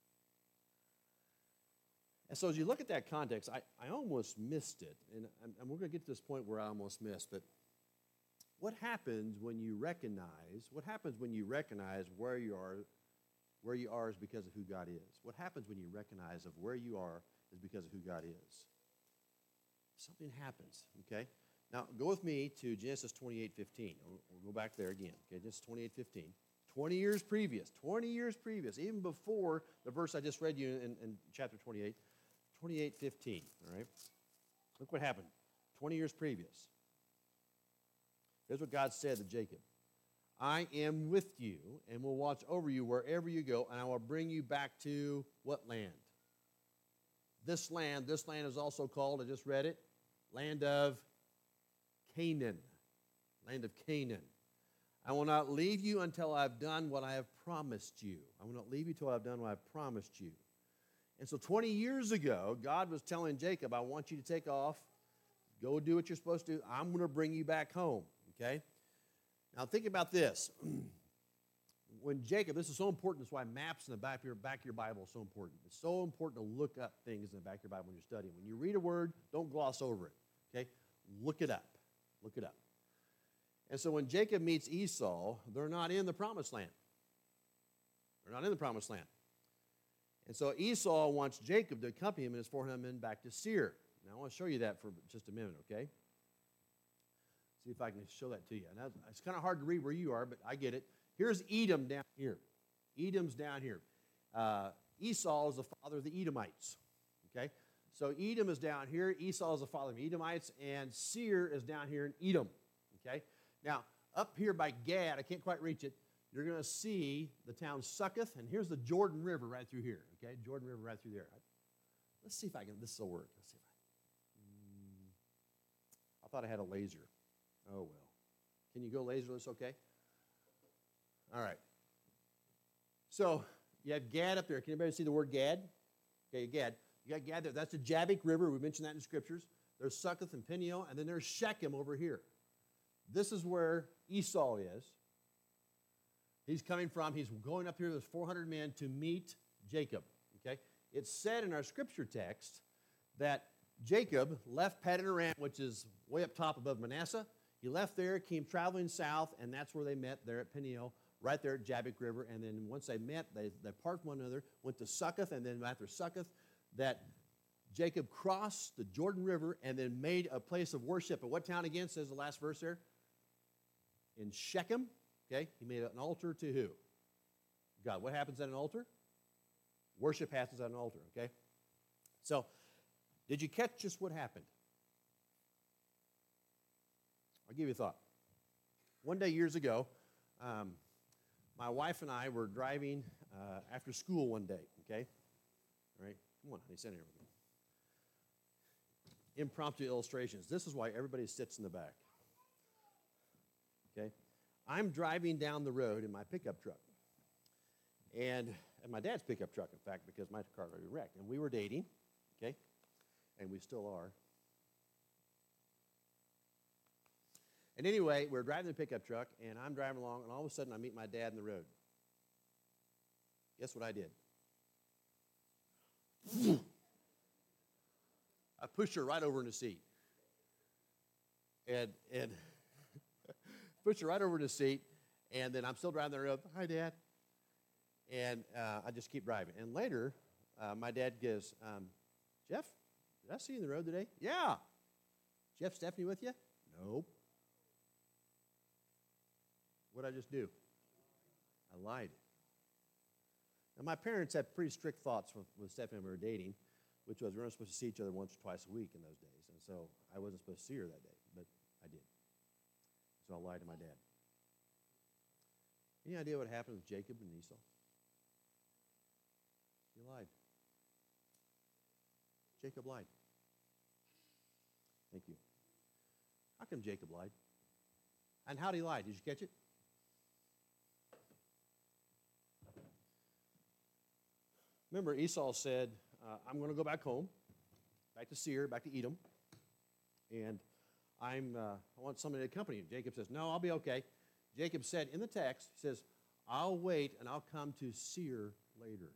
And so as you look at that context, I almost missed it, and we're going to get to this point where I almost missed, but what happens when you recognize where you are is because of who God is? What happens when you recognize of where you are is because of who God is? Something happens, okay? Now, go with me to Genesis 28:15. We'll go back there again, okay? Genesis 28:15. 20 years previous, even before the verse I just read you in chapter 28, 28:15, all right? Look what happened 20 years previous. Here's what God said to Jacob. I am with you and will watch over you wherever you go, and I will bring you back to what land? This land is also called, I just read it, land of Canaan. Land of Canaan. I will not leave you until I've done what I have promised you. I will not leave you until I've done what I've promised you. And so 20 years ago, God was telling Jacob, I want you to take off, go do what you're supposed to do. I'm going to bring you back home, okay? Now think about this. When Jacob, this is so important, that's why maps in the back of your Bible is so important. It's so important to look up things in the back of your Bible when you're studying. When you read a word, don't gloss over it, okay? Look it up. Look it up. And so when Jacob meets Esau, they're not in the promised land. They're not in the promised land. And so Esau wants Jacob to accompany him and his 400 men back to Seir. Now I want to show you that for just a minute, okay? See if I can show that to you. And it's kind of hard to read where you are, but I get it. Here's Edom down here. Edom's down here. Esau is the father of the Edomites, okay? So Edom is down here. Esau is the father of the Edomites, and Seir is down here in Edom, okay? Now, up here by Gad, I can't quite reach it, you're going to see the town Succoth, and here's the Jordan River right through here, okay? Jordan River right through there. Let's see if I can, this will work. Let's see if I thought I had a laser. Oh, well. Can you go laserless, okay? All right. So, you have Gad up there. Can anybody see the word Gad? Okay, Gad. You got Gad there. That's the Jabbok River. We mentioned that in the scriptures. There's Succoth and Peniel, and then there's Shechem over here. This is where Esau is. He's coming from, he's going up here with 400 men to meet Jacob, okay? It's said in our scripture text that Jacob left Paddan Aram, which is way up top above Manasseh. He left there, came traveling south, and that's where they met there at Peniel, right there at Jabbok River. And then once they met, they parted from one another, went to Succoth, and then after Succoth, that Jacob crossed the Jordan River and then made a place of worship. At what town again, says the last verse there? In Shechem, Okay? He made an altar to who? God. What happens at an altar? Worship happens at an altar, okay? So, did you catch just what happened? I'll give you a thought. One day years ago, my wife and I were driving after school one day, okay? All right? Come on, honey, sit here with me. Impromptu illustrations. This is why everybody sits in the back. Okay? I'm driving down the road in my pickup truck. And my dad's pickup truck, in fact, because my car already wrecked. And we were dating, okay? And we still are. And anyway, we're driving the pickup truck, and I'm driving along, and all of a sudden I meet my dad in the road. Guess what I did? I pushed her right over in the seat. And pushed her right over in the seat, and then I'm still driving the road. Hi, Dad. And I just keep driving. And later, my dad goes, Jeff, did I see you in the road today? Yeah. Jeff, Stephanie with you? Nope. What did I just do? I lied. Now, my parents had pretty strict thoughts with Stephanie when we were dating, which was we weren't supposed to see each other once or twice a week in those days. And so I wasn't supposed to see her that day, but I did. So I lied to my dad. Any idea what happened with Jacob and Esau? He lied. Jacob lied. Thank you. How come Jacob lied? And how did he lie? Did you catch it? Remember, Esau said, I'm going to go back home, back to Seir, back to Edom, and I want somebody to accompany you. Jacob says, no, I'll be okay. Jacob said in the text, he says, I'll wait and I'll come to Seir later.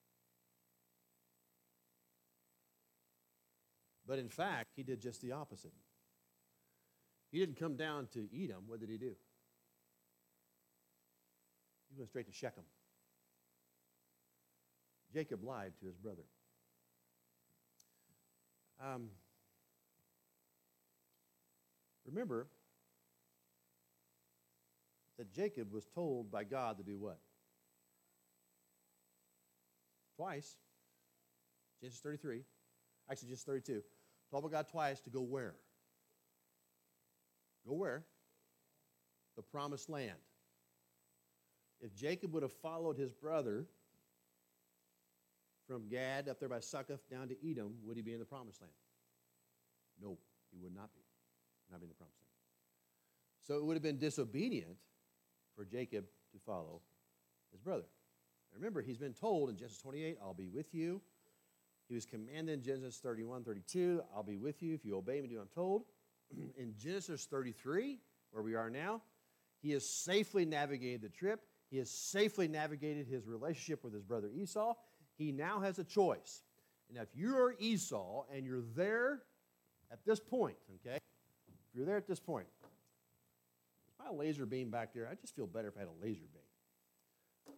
But in fact, he did just the opposite. He didn't come down to Edom. What did he do? He went straight to Shechem. Jacob lied to his brother. Remember that Jacob was told by God to do what? Twice. Genesis 33. Actually, Genesis 32. Told by God twice to go where? Go where? The promised land. If Jacob would have followed his brother from Gad up there by Succoth down to Edom, would he be in the promised land? No, he would not be. Not be in the promised land. So it would have been disobedient for Jacob to follow his brother. And remember, he's been told in Genesis 28, I'll be with you. He was commanded in Genesis 31, 32, I'll be with you if you obey me, do what I'm told. In Genesis 33, where we are now, he has safely navigated the trip. He has safely navigated his relationship with his brother Esau. He now has a choice. And if you're Esau and you're there at this point, okay, if you're there at this point, is my laser beam back there? I'd just feel better if I had a laser beam.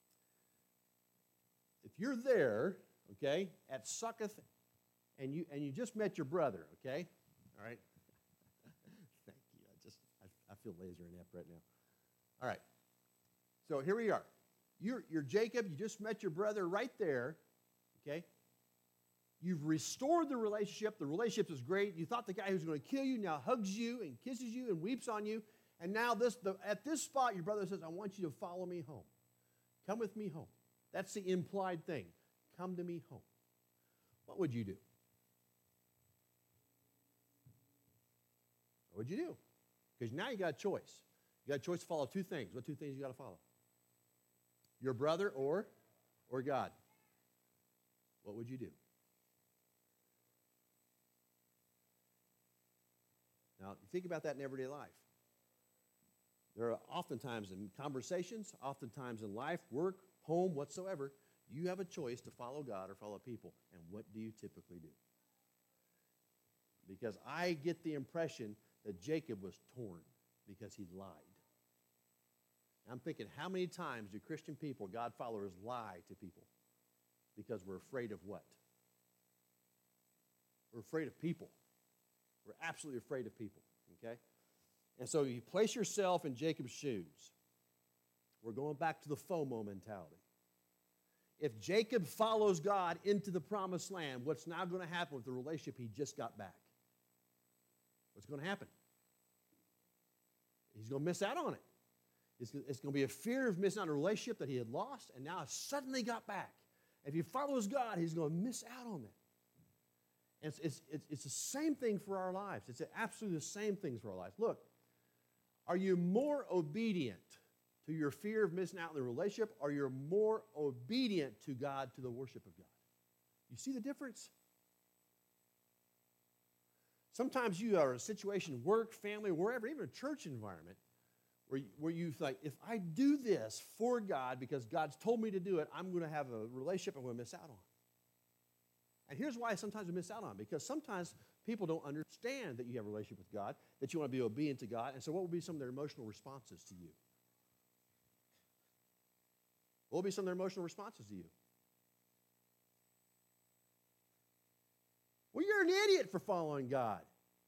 If you're there, okay, at Succoth, and you just met your brother, okay, all right. Thank you. I feel laser inept right now. All right. So here we are. You're Jacob. You just met your brother right there, okay? You've restored the relationship. The relationship is great. You thought the guy who's going to kill you now hugs you and kisses you and weeps on you. And now at this spot, your brother says, I want you to follow me home. Come with me home. That's the implied thing. Come to me home. What would you do? What would you do? Because now you got a choice. You got a choice to follow two things. What two things you got to follow? Your brother or God. What would you do? Now, you think about that in everyday life. There are oftentimes in conversations, oftentimes in life, work, home, whatsoever, you have a choice to follow God or follow people. And what do you typically do? Because I get the impression that Jacob was torn because he lied. I'm thinking, how many times do Christian people, God followers, lie to people? Because we're afraid of what? We're afraid of people. We're absolutely afraid of people, okay? And so you place yourself in Jacob's shoes. We're going back to the FOMO mentality. If Jacob follows God into the promised land, what's now going to happen with the relationship he just got back? What's going to happen? He's going to miss out on it. It's going to be a fear of missing out on a relationship that he had lost and now suddenly got back. If he follows God, he's going to miss out on that. And it's the same thing for our lives. It's absolutely the same things for our lives. Look, are you more obedient to your fear of missing out on the relationship, or you're more obedient to God, to the worship of God? You see the difference? Sometimes you are in a situation, work, family, wherever, even a church environment, where you like, if I do this for God because God's told me to do it, I'm going to have a relationship I'm going to miss out on. And here's why sometimes we miss out on it, because sometimes people don't understand that you have a relationship with God, that you want to be obedient to God, and so what will be some of their emotional responses to you? What will be some of their emotional responses to you? Well, you're an idiot for following God.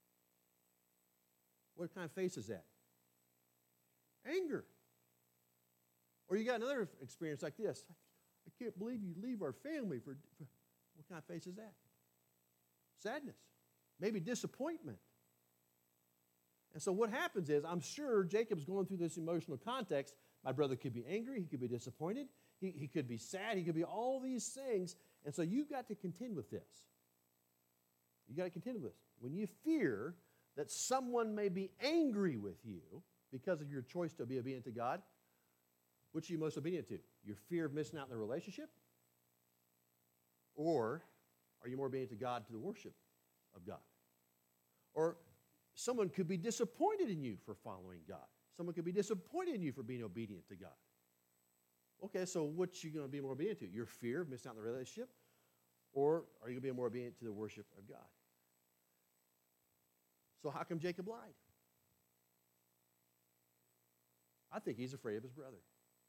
What kind of face is that? Anger. Or you got another experience like this. I can't believe you leave our family for what kind of face is that? Sadness. Maybe disappointment. And so what happens is, I'm sure Jacob's going through this emotional context. My brother could be angry. He could be disappointed. He could be sad. He could be all these things. And so you've got to contend with this. You've got to contend with this. When you fear that someone may be angry with you because of your choice to be obedient to God, which are you most obedient to? Your fear of missing out in the relationship? Or are you more obedient to God, to the worship of God? Or someone could be disappointed in you for following God. Someone could be disappointed in you for being obedient to God. Okay, so what you going to be more obedient to? Your fear of missing out in the relationship? Or are you going to be more obedient to the worship of God? So how come Jacob lied? I think he's afraid of his brother.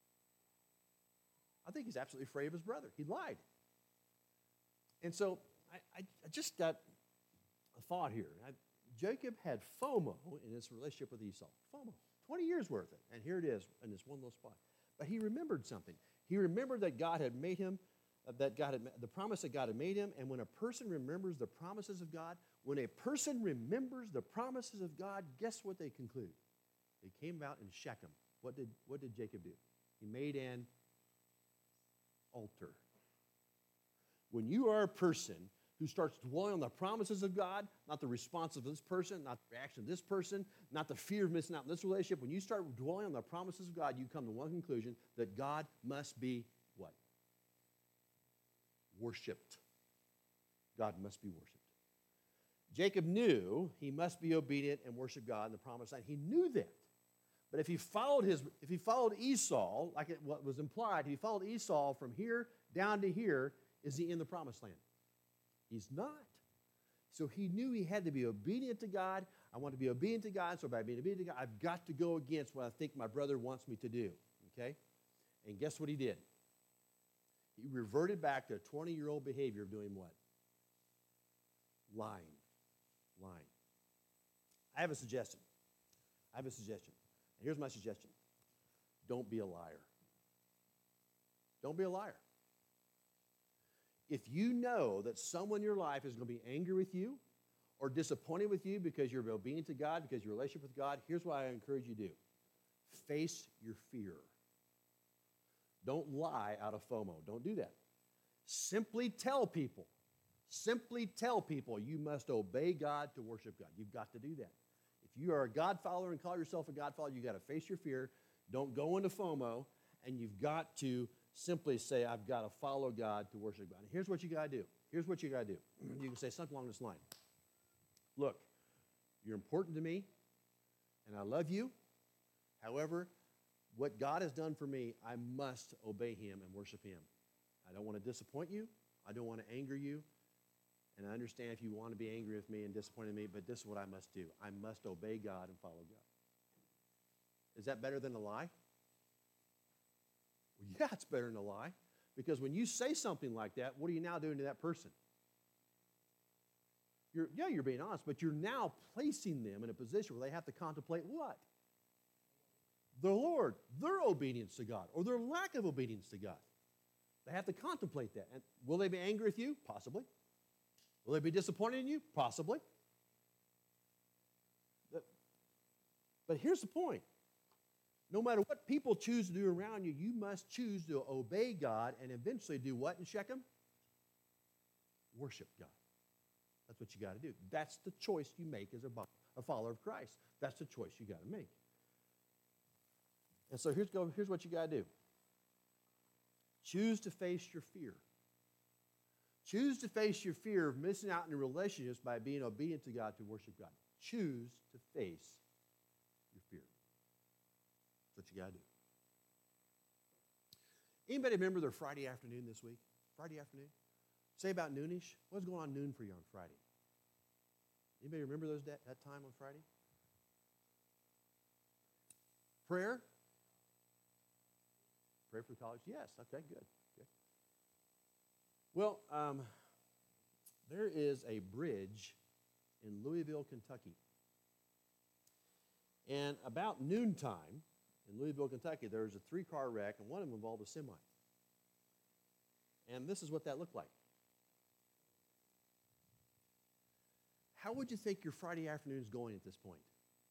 I think he's absolutely afraid of his brother. He lied. And so I just got a thought here. Jacob had FOMO in his relationship with Esau. FOMO. 20 years worth of it. And here it is in this one little spot. But he remembered something. He remembered that God had made him, the promise that God had made him. And when a person remembers the promises of God, guess what they conclude? They came out in Shechem. What did Jacob do? He made an altar. When you are a person who starts dwelling on the promises of God, not the response of this person, not the reaction of this person, not the fear of missing out in this relationship, when you start dwelling on the promises of God, you come to one conclusion, that God must be what? Worshipped. God must be worshipped. Jacob knew he must be obedient and worship God in the promised land. He knew that. But if he followed Esau, like what was implied, if he followed Esau from here down to here, is he in the promised land? He's not. So he knew he had to be obedient to God. I want to be obedient to God, so by being obedient to God, I've got to go against what I think my brother wants me to do. Okay? And guess what he did? He reverted back to a 20-year-old behavior of doing what? Lying. I have a suggestion. And here's my suggestion. Don't be a liar. Don't be a liar. If you know that someone in your life is going to be angry with you or disappointed with you because you're obedient to God, because your relationship with God, here's what I encourage you to do. Face your fear. Don't lie out of FOMO. Don't do that. Simply tell people you must obey God to worship God. You've got to do that. If you are a God follower and call yourself a God follower, you've got to face your fear. Don't go into FOMO, and you've got to simply say, I've got to follow God to worship God. And here's what you got to do. You can say something along this line. Look, you're important to me, and I love you. However, what God has done for me, I must obey him and worship him. I don't want to disappoint you. I don't want to anger you. And I understand if you want to be angry with me and disappointed me, but this is what I must do. I must obey God and follow God. Is that better than a lie? Well, yeah, it's better than a lie. Because when you say something like that, what are you now doing to that person? You're being honest, but you're now placing them in a position where they have to contemplate what? the Lord, their obedience to God, or their lack of obedience to God. They have to contemplate that. And will they be angry with you? Possibly. Will they be disappointed in you? Possibly. But here's the point. No matter what people choose to do around you, you must choose to obey God and eventually do what in Shechem? Worship God. That's what you got to do. That's the choice you make as a follower of Christ. That's the choice you got to make. And so here's what you got to do. Choose to face your fear. Choose to face your fear of missing out in relationships by being obedient to God to worship God. Choose to face your fear. That's what you got to do. Anybody remember their Friday afternoon this week? Friday afternoon? Say about noonish. What's going on noon for you on Friday? Anybody remember that time on Friday? Prayer? Pray for the college? Yes. Okay, good. Well, there is a bridge in Louisville, Kentucky. And about noontime in Louisville, Kentucky, there was a 3-car wreck, and one of them involved a semi. And this is what that looked like. How would you think your Friday afternoon is going at this point?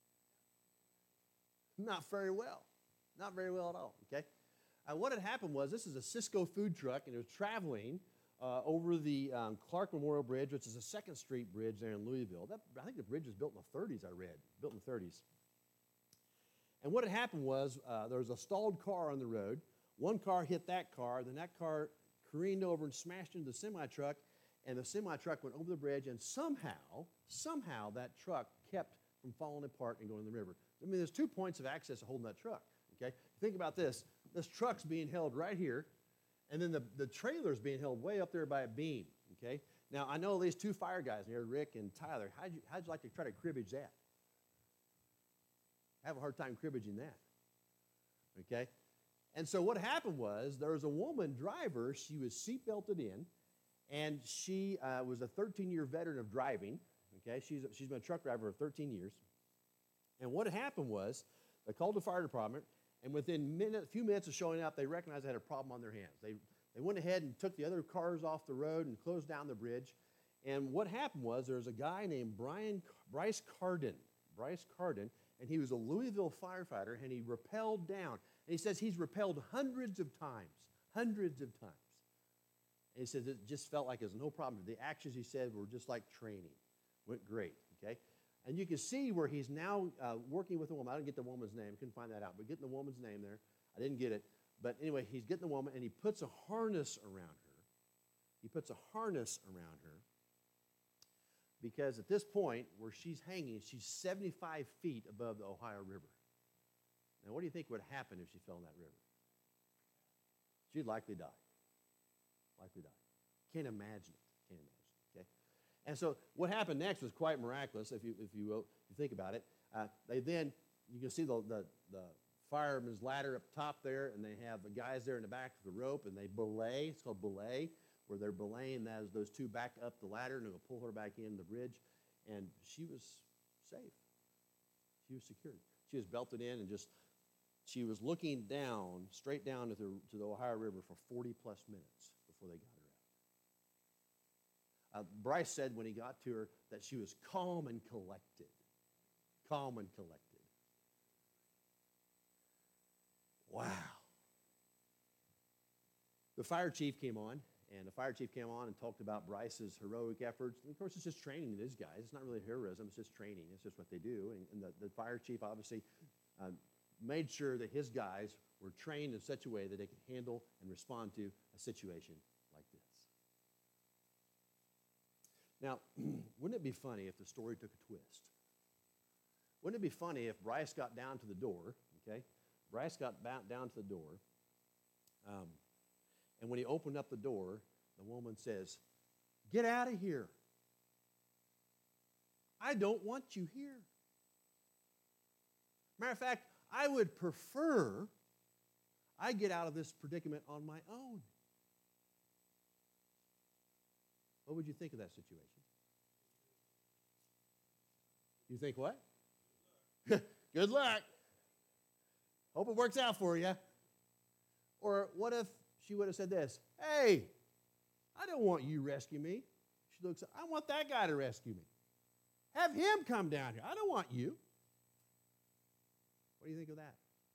Not very well. Not very well at all, okay? What had happened was, this is a Cisco food truck, and it was traveling over the Clark Memorial Bridge, which is a 2nd Street bridge there in Louisville. I think the bridge was built in the 30s, I read. Built in the 30s. And what had happened was, there was a stalled car on the road. One car hit that car, then that car careened over and smashed into the semi-truck, and the semi-truck went over the bridge, and somehow that truck kept from falling apart and going in the river. I mean, there's 2 points of access to holding that truck, okay? Think about this. This truck's being held right here, and then the trailer's being held way up there by a beam, okay? Now, I know these 2 fire guys here, Rick and Tyler. How'd you like to try to cribbage that? I have a hard time cribbaging that, okay? And so what happened was, there was a woman driver. She was seatbelted in, and she was a 13-year veteran of driving, okay? She's been a truck driver for 13 years. And what happened was, they called the fire department, and within a few minutes of showing up, they recognized they had a problem on their hands. They went ahead and took the other cars off the road and closed down the bridge. And what happened was, there was a guy named Bryce Carden, and he was a Louisville firefighter, and he rappelled down. And he says he's rappelled hundreds of times. And he says it just felt like it was no problem. The actions, he said, were just like training. Went great, okay? And you can see where he's now working with a woman. I didn't get the woman's name. Couldn't find that out. But getting the woman's name there. I didn't get it. But anyway, he's getting the woman, and he puts a harness around her. Because at this point, where she's hanging, she's 75 feet above the Ohio River. Now, what do you think would happen if she fell in that river? She'd likely die. Can't imagine it. Okay? And so what happened next was quite miraculous, if you think about it. You can see the fireman's ladder up top there, and they have the guys there in the back with the rope, and they belay. It's called belay, where they're belaying as those 2 back up the ladder, and they'll pull her back in the bridge. And she was safe. She was secured. She was belted in, and she was looking down, straight down to the Ohio River for 40-plus minutes before they got her out. Bryce said when he got to her that she was calm and collected. Wow. The fire chief came on, and talked about Bryce's heroic efforts. And of course, it's just training these guys. It's not really heroism. It's just training. It's just what they do. And the fire chief obviously made sure that his guys were trained in such a way that they could handle and respond to a situation like this. Now, wouldn't it be funny if the story took a twist? Wouldn't it be funny if Bryce got down to the door, okay? Bryce got down to the door, and when he opened up the door, the woman says, "Get out of here. I don't want you here. Matter of fact, I would prefer I get out of this predicament on my own." What would you think of that situation? You think what? Good luck. Hope it works out for you. Or what if she would have said this, hey, I don't want you to rescue me. She looks, I want that guy to rescue me. Have him come down here. I don't want you. What do you think of that?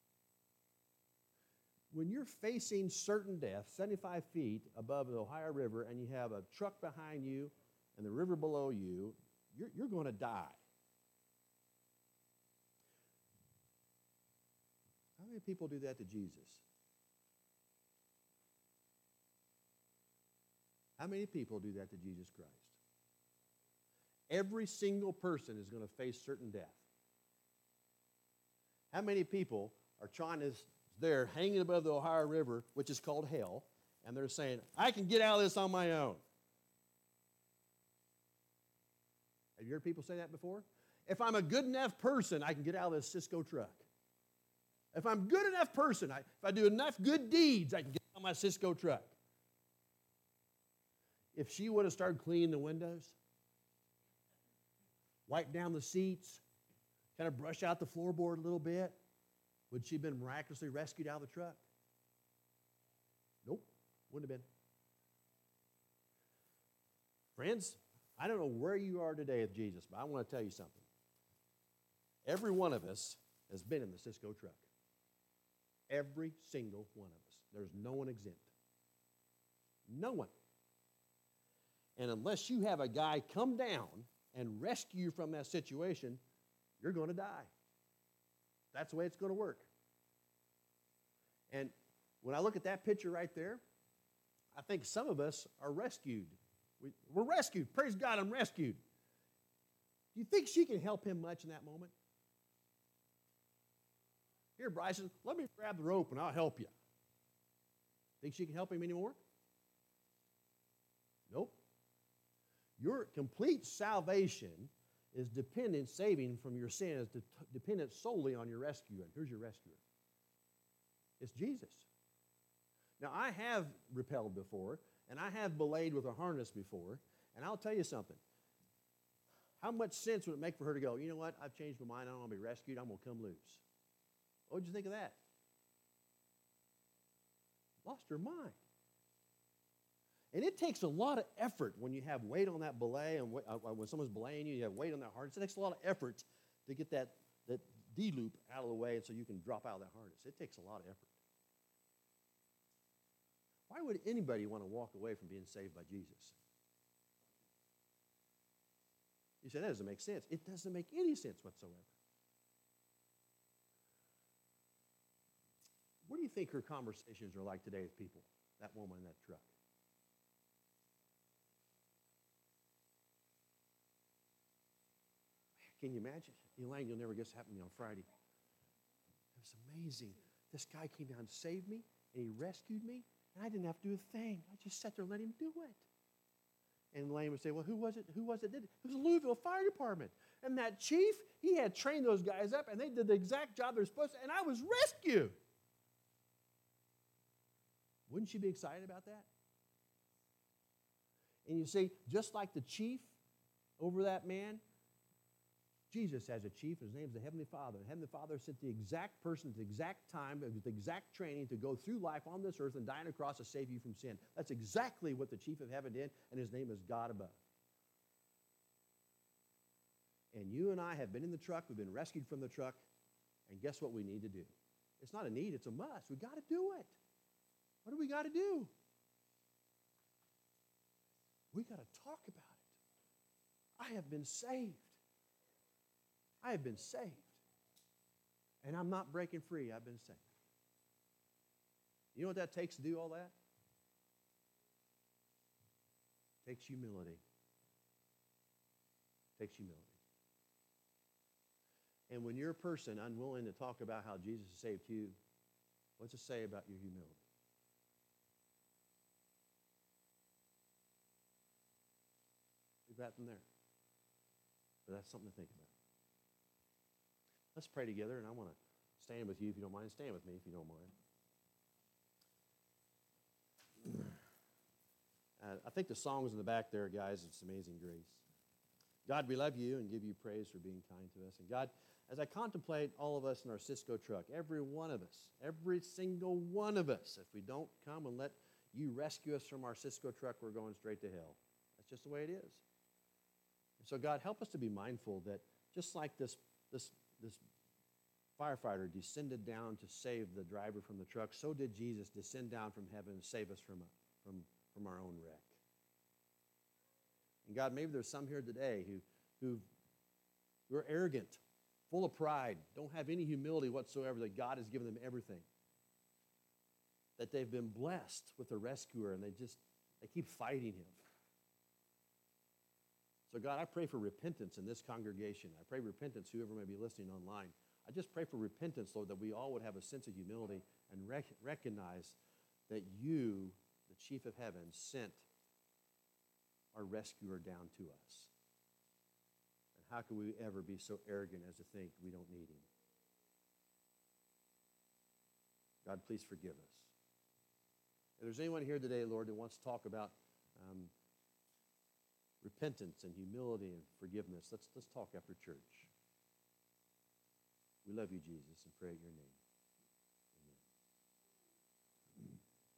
When you're facing certain death, 75 feet above the Ohio River, and you have a truck behind you and the river below you, you're going to die. How many people do that to Jesus? How many people do that to Jesus Christ? Every single person is going to face certain death. How many people are trying to, they're hanging above the Ohio River, which is called hell, and they're saying, I can get out of this on my own. Have you heard people say that before? If I'm a good enough person, I can get out of this Cisco truck. If I'm a good enough person, if I do enough good deeds, I can get out of my Cisco truck. If she would have started cleaning the windows, wipe down the seats, kind of brush out the floorboard a little bit, would she have been miraculously rescued out of the truck? Nope, wouldn't have been. Friends, I don't know where you are today with Jesus, but I want to tell you something. Every one of us has been in the Cisco truck. Every single one of us. There's no one exempt. No one. And unless you have a guy come down and rescue you from that situation, you're going to die. That's the way it's going to work. And when I look at that picture right there, I think some of us are rescued. We're rescued. Praise God, I'm rescued. Do you think she can help him much in that moment? Here, Bryson, let me grab the rope and I'll help you. Think she can help him anymore? Nope. Your complete salvation is dependent, saving from your sin is dependent solely on your rescuer. Who's your rescuer? It's Jesus. Now, I have rappelled before, and I have belayed with a harness before, and I'll tell you something. How much sense would it make for her to go, you know what, I've changed my mind, I don't want to be rescued, I'm going to come loose. What would you think of that? Lost her mind. And it takes a lot of effort when you have weight on that belay, and when someone's belaying you, you have weight on that harness. It takes a lot of effort to get that D-loop out of the way so you can drop out of that harness. It takes a lot of effort. Why would anybody want to walk away from being saved by Jesus? You say, that doesn't make sense. It doesn't make any sense whatsoever. What do you think her conversations are like today with people, that woman in that truck? Can you imagine? Elaine, you'll never guess what happened to me on Friday. It was amazing. This guy came down and saved me, and he rescued me, and I didn't have to do a thing. I just sat there and let him do it. And Elaine would say, well, who was it? Who was it did it? It was the Louisville Fire Department. And that chief, he had trained those guys up, and they did the exact job they're supposed to, and I was rescued. Wouldn't you be excited about that? And you see, just like the chief over that man, Jesus has a chief. His name is the Heavenly Father. The Heavenly Father sent the exact person at the exact time, with the exact training to go through life on this earth and die on a cross to save you from sin. That's exactly what the chief of heaven did, and his name is God above. And you and I have been in the truck. We've been rescued from the truck. And guess what we need to do? It's not a need. It's a must. We've got to do it. What do we got to do? We got to talk about it. I have been saved. I have been saved. And I'm not breaking free. I've been saved. You know what that takes to do all that? It takes humility. It takes humility. And when you're a person unwilling to talk about how Jesus has saved you, what's it say about your humility? Leave that from there. But that's something to think about. Let's pray together, and I want to stand with you if you don't mind. Stand with me if you don't mind. I think the song was in the back there, guys. It's Amazing Grace. God, we love you and give you praise for being kind to us. And God, as I contemplate all of us in our Cisco truck, every one of us, every single one of us, if we don't come and let you rescue us from our Cisco truck, we're going straight to hell. That's just the way it is. And so, God, help us to be mindful that just like this firefighter descended down to save the driver from the truck, so did Jesus descend down from heaven and save us from our own wreck. And God, maybe there's some here today who are arrogant, full of pride, don't have any humility whatsoever, that God has given them everything. That they've been blessed with a rescuer and they keep fighting him. So God, I pray for repentance in this congregation. I pray repentance, whoever may be listening online. I just pray for repentance, Lord, that we all would have a sense of humility and recognize that you, the chief of heaven, sent our rescuer down to us. And how can we ever be so arrogant as to think we don't need him? God, please forgive us. If there's anyone here today, Lord, that wants to talk about repentance and humility and forgiveness, let's talk after church. We love you, Jesus, and pray in your name. Amen.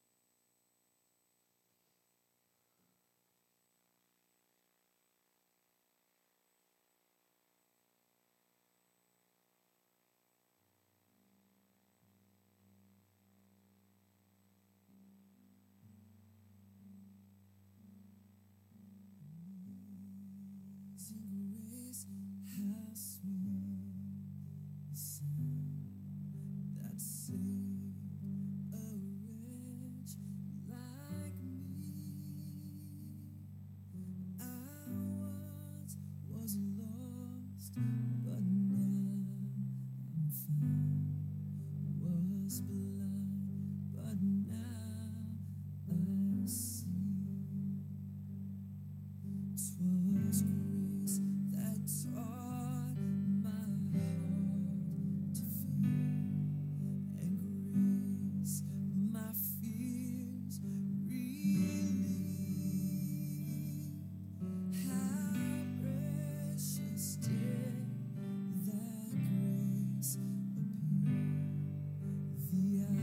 Grace, how sweet the sound that saved a wretch like me. I once was lost, but now I'm found. Was blind, but now I see. 'Twas grace that taught my heart to fear, and grace my fears relieved. How precious did that grace appear, the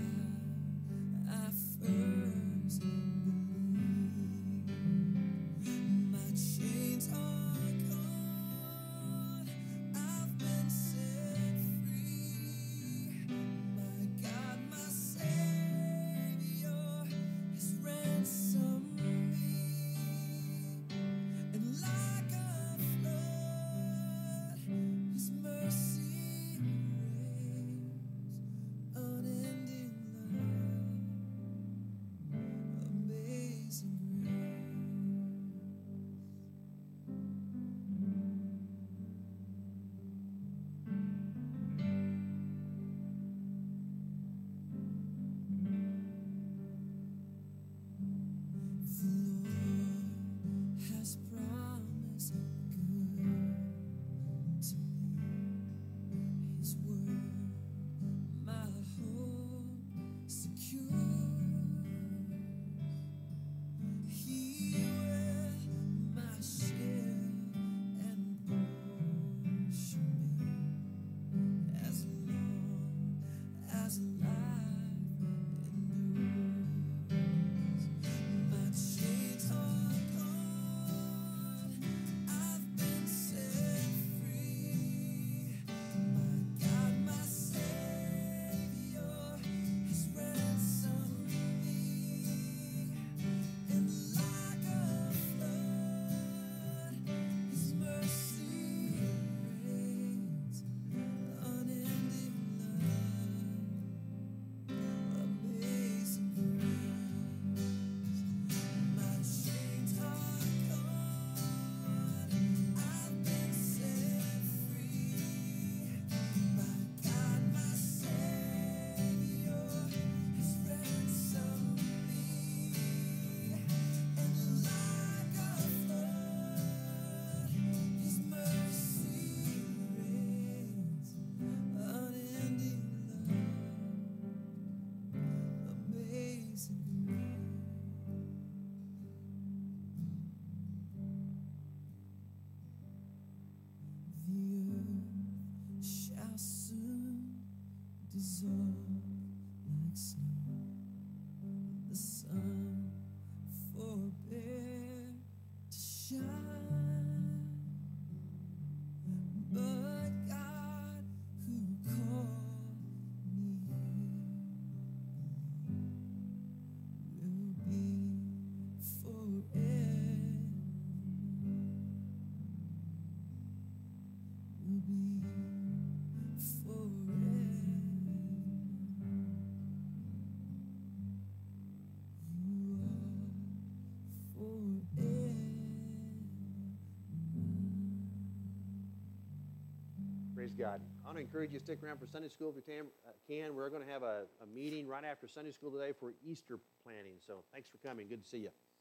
Praise God. I want to encourage you to stick around for Sunday school if you can. We're going to have a meeting right after Sunday school today for Easter planning. So thanks for coming. Good to see you.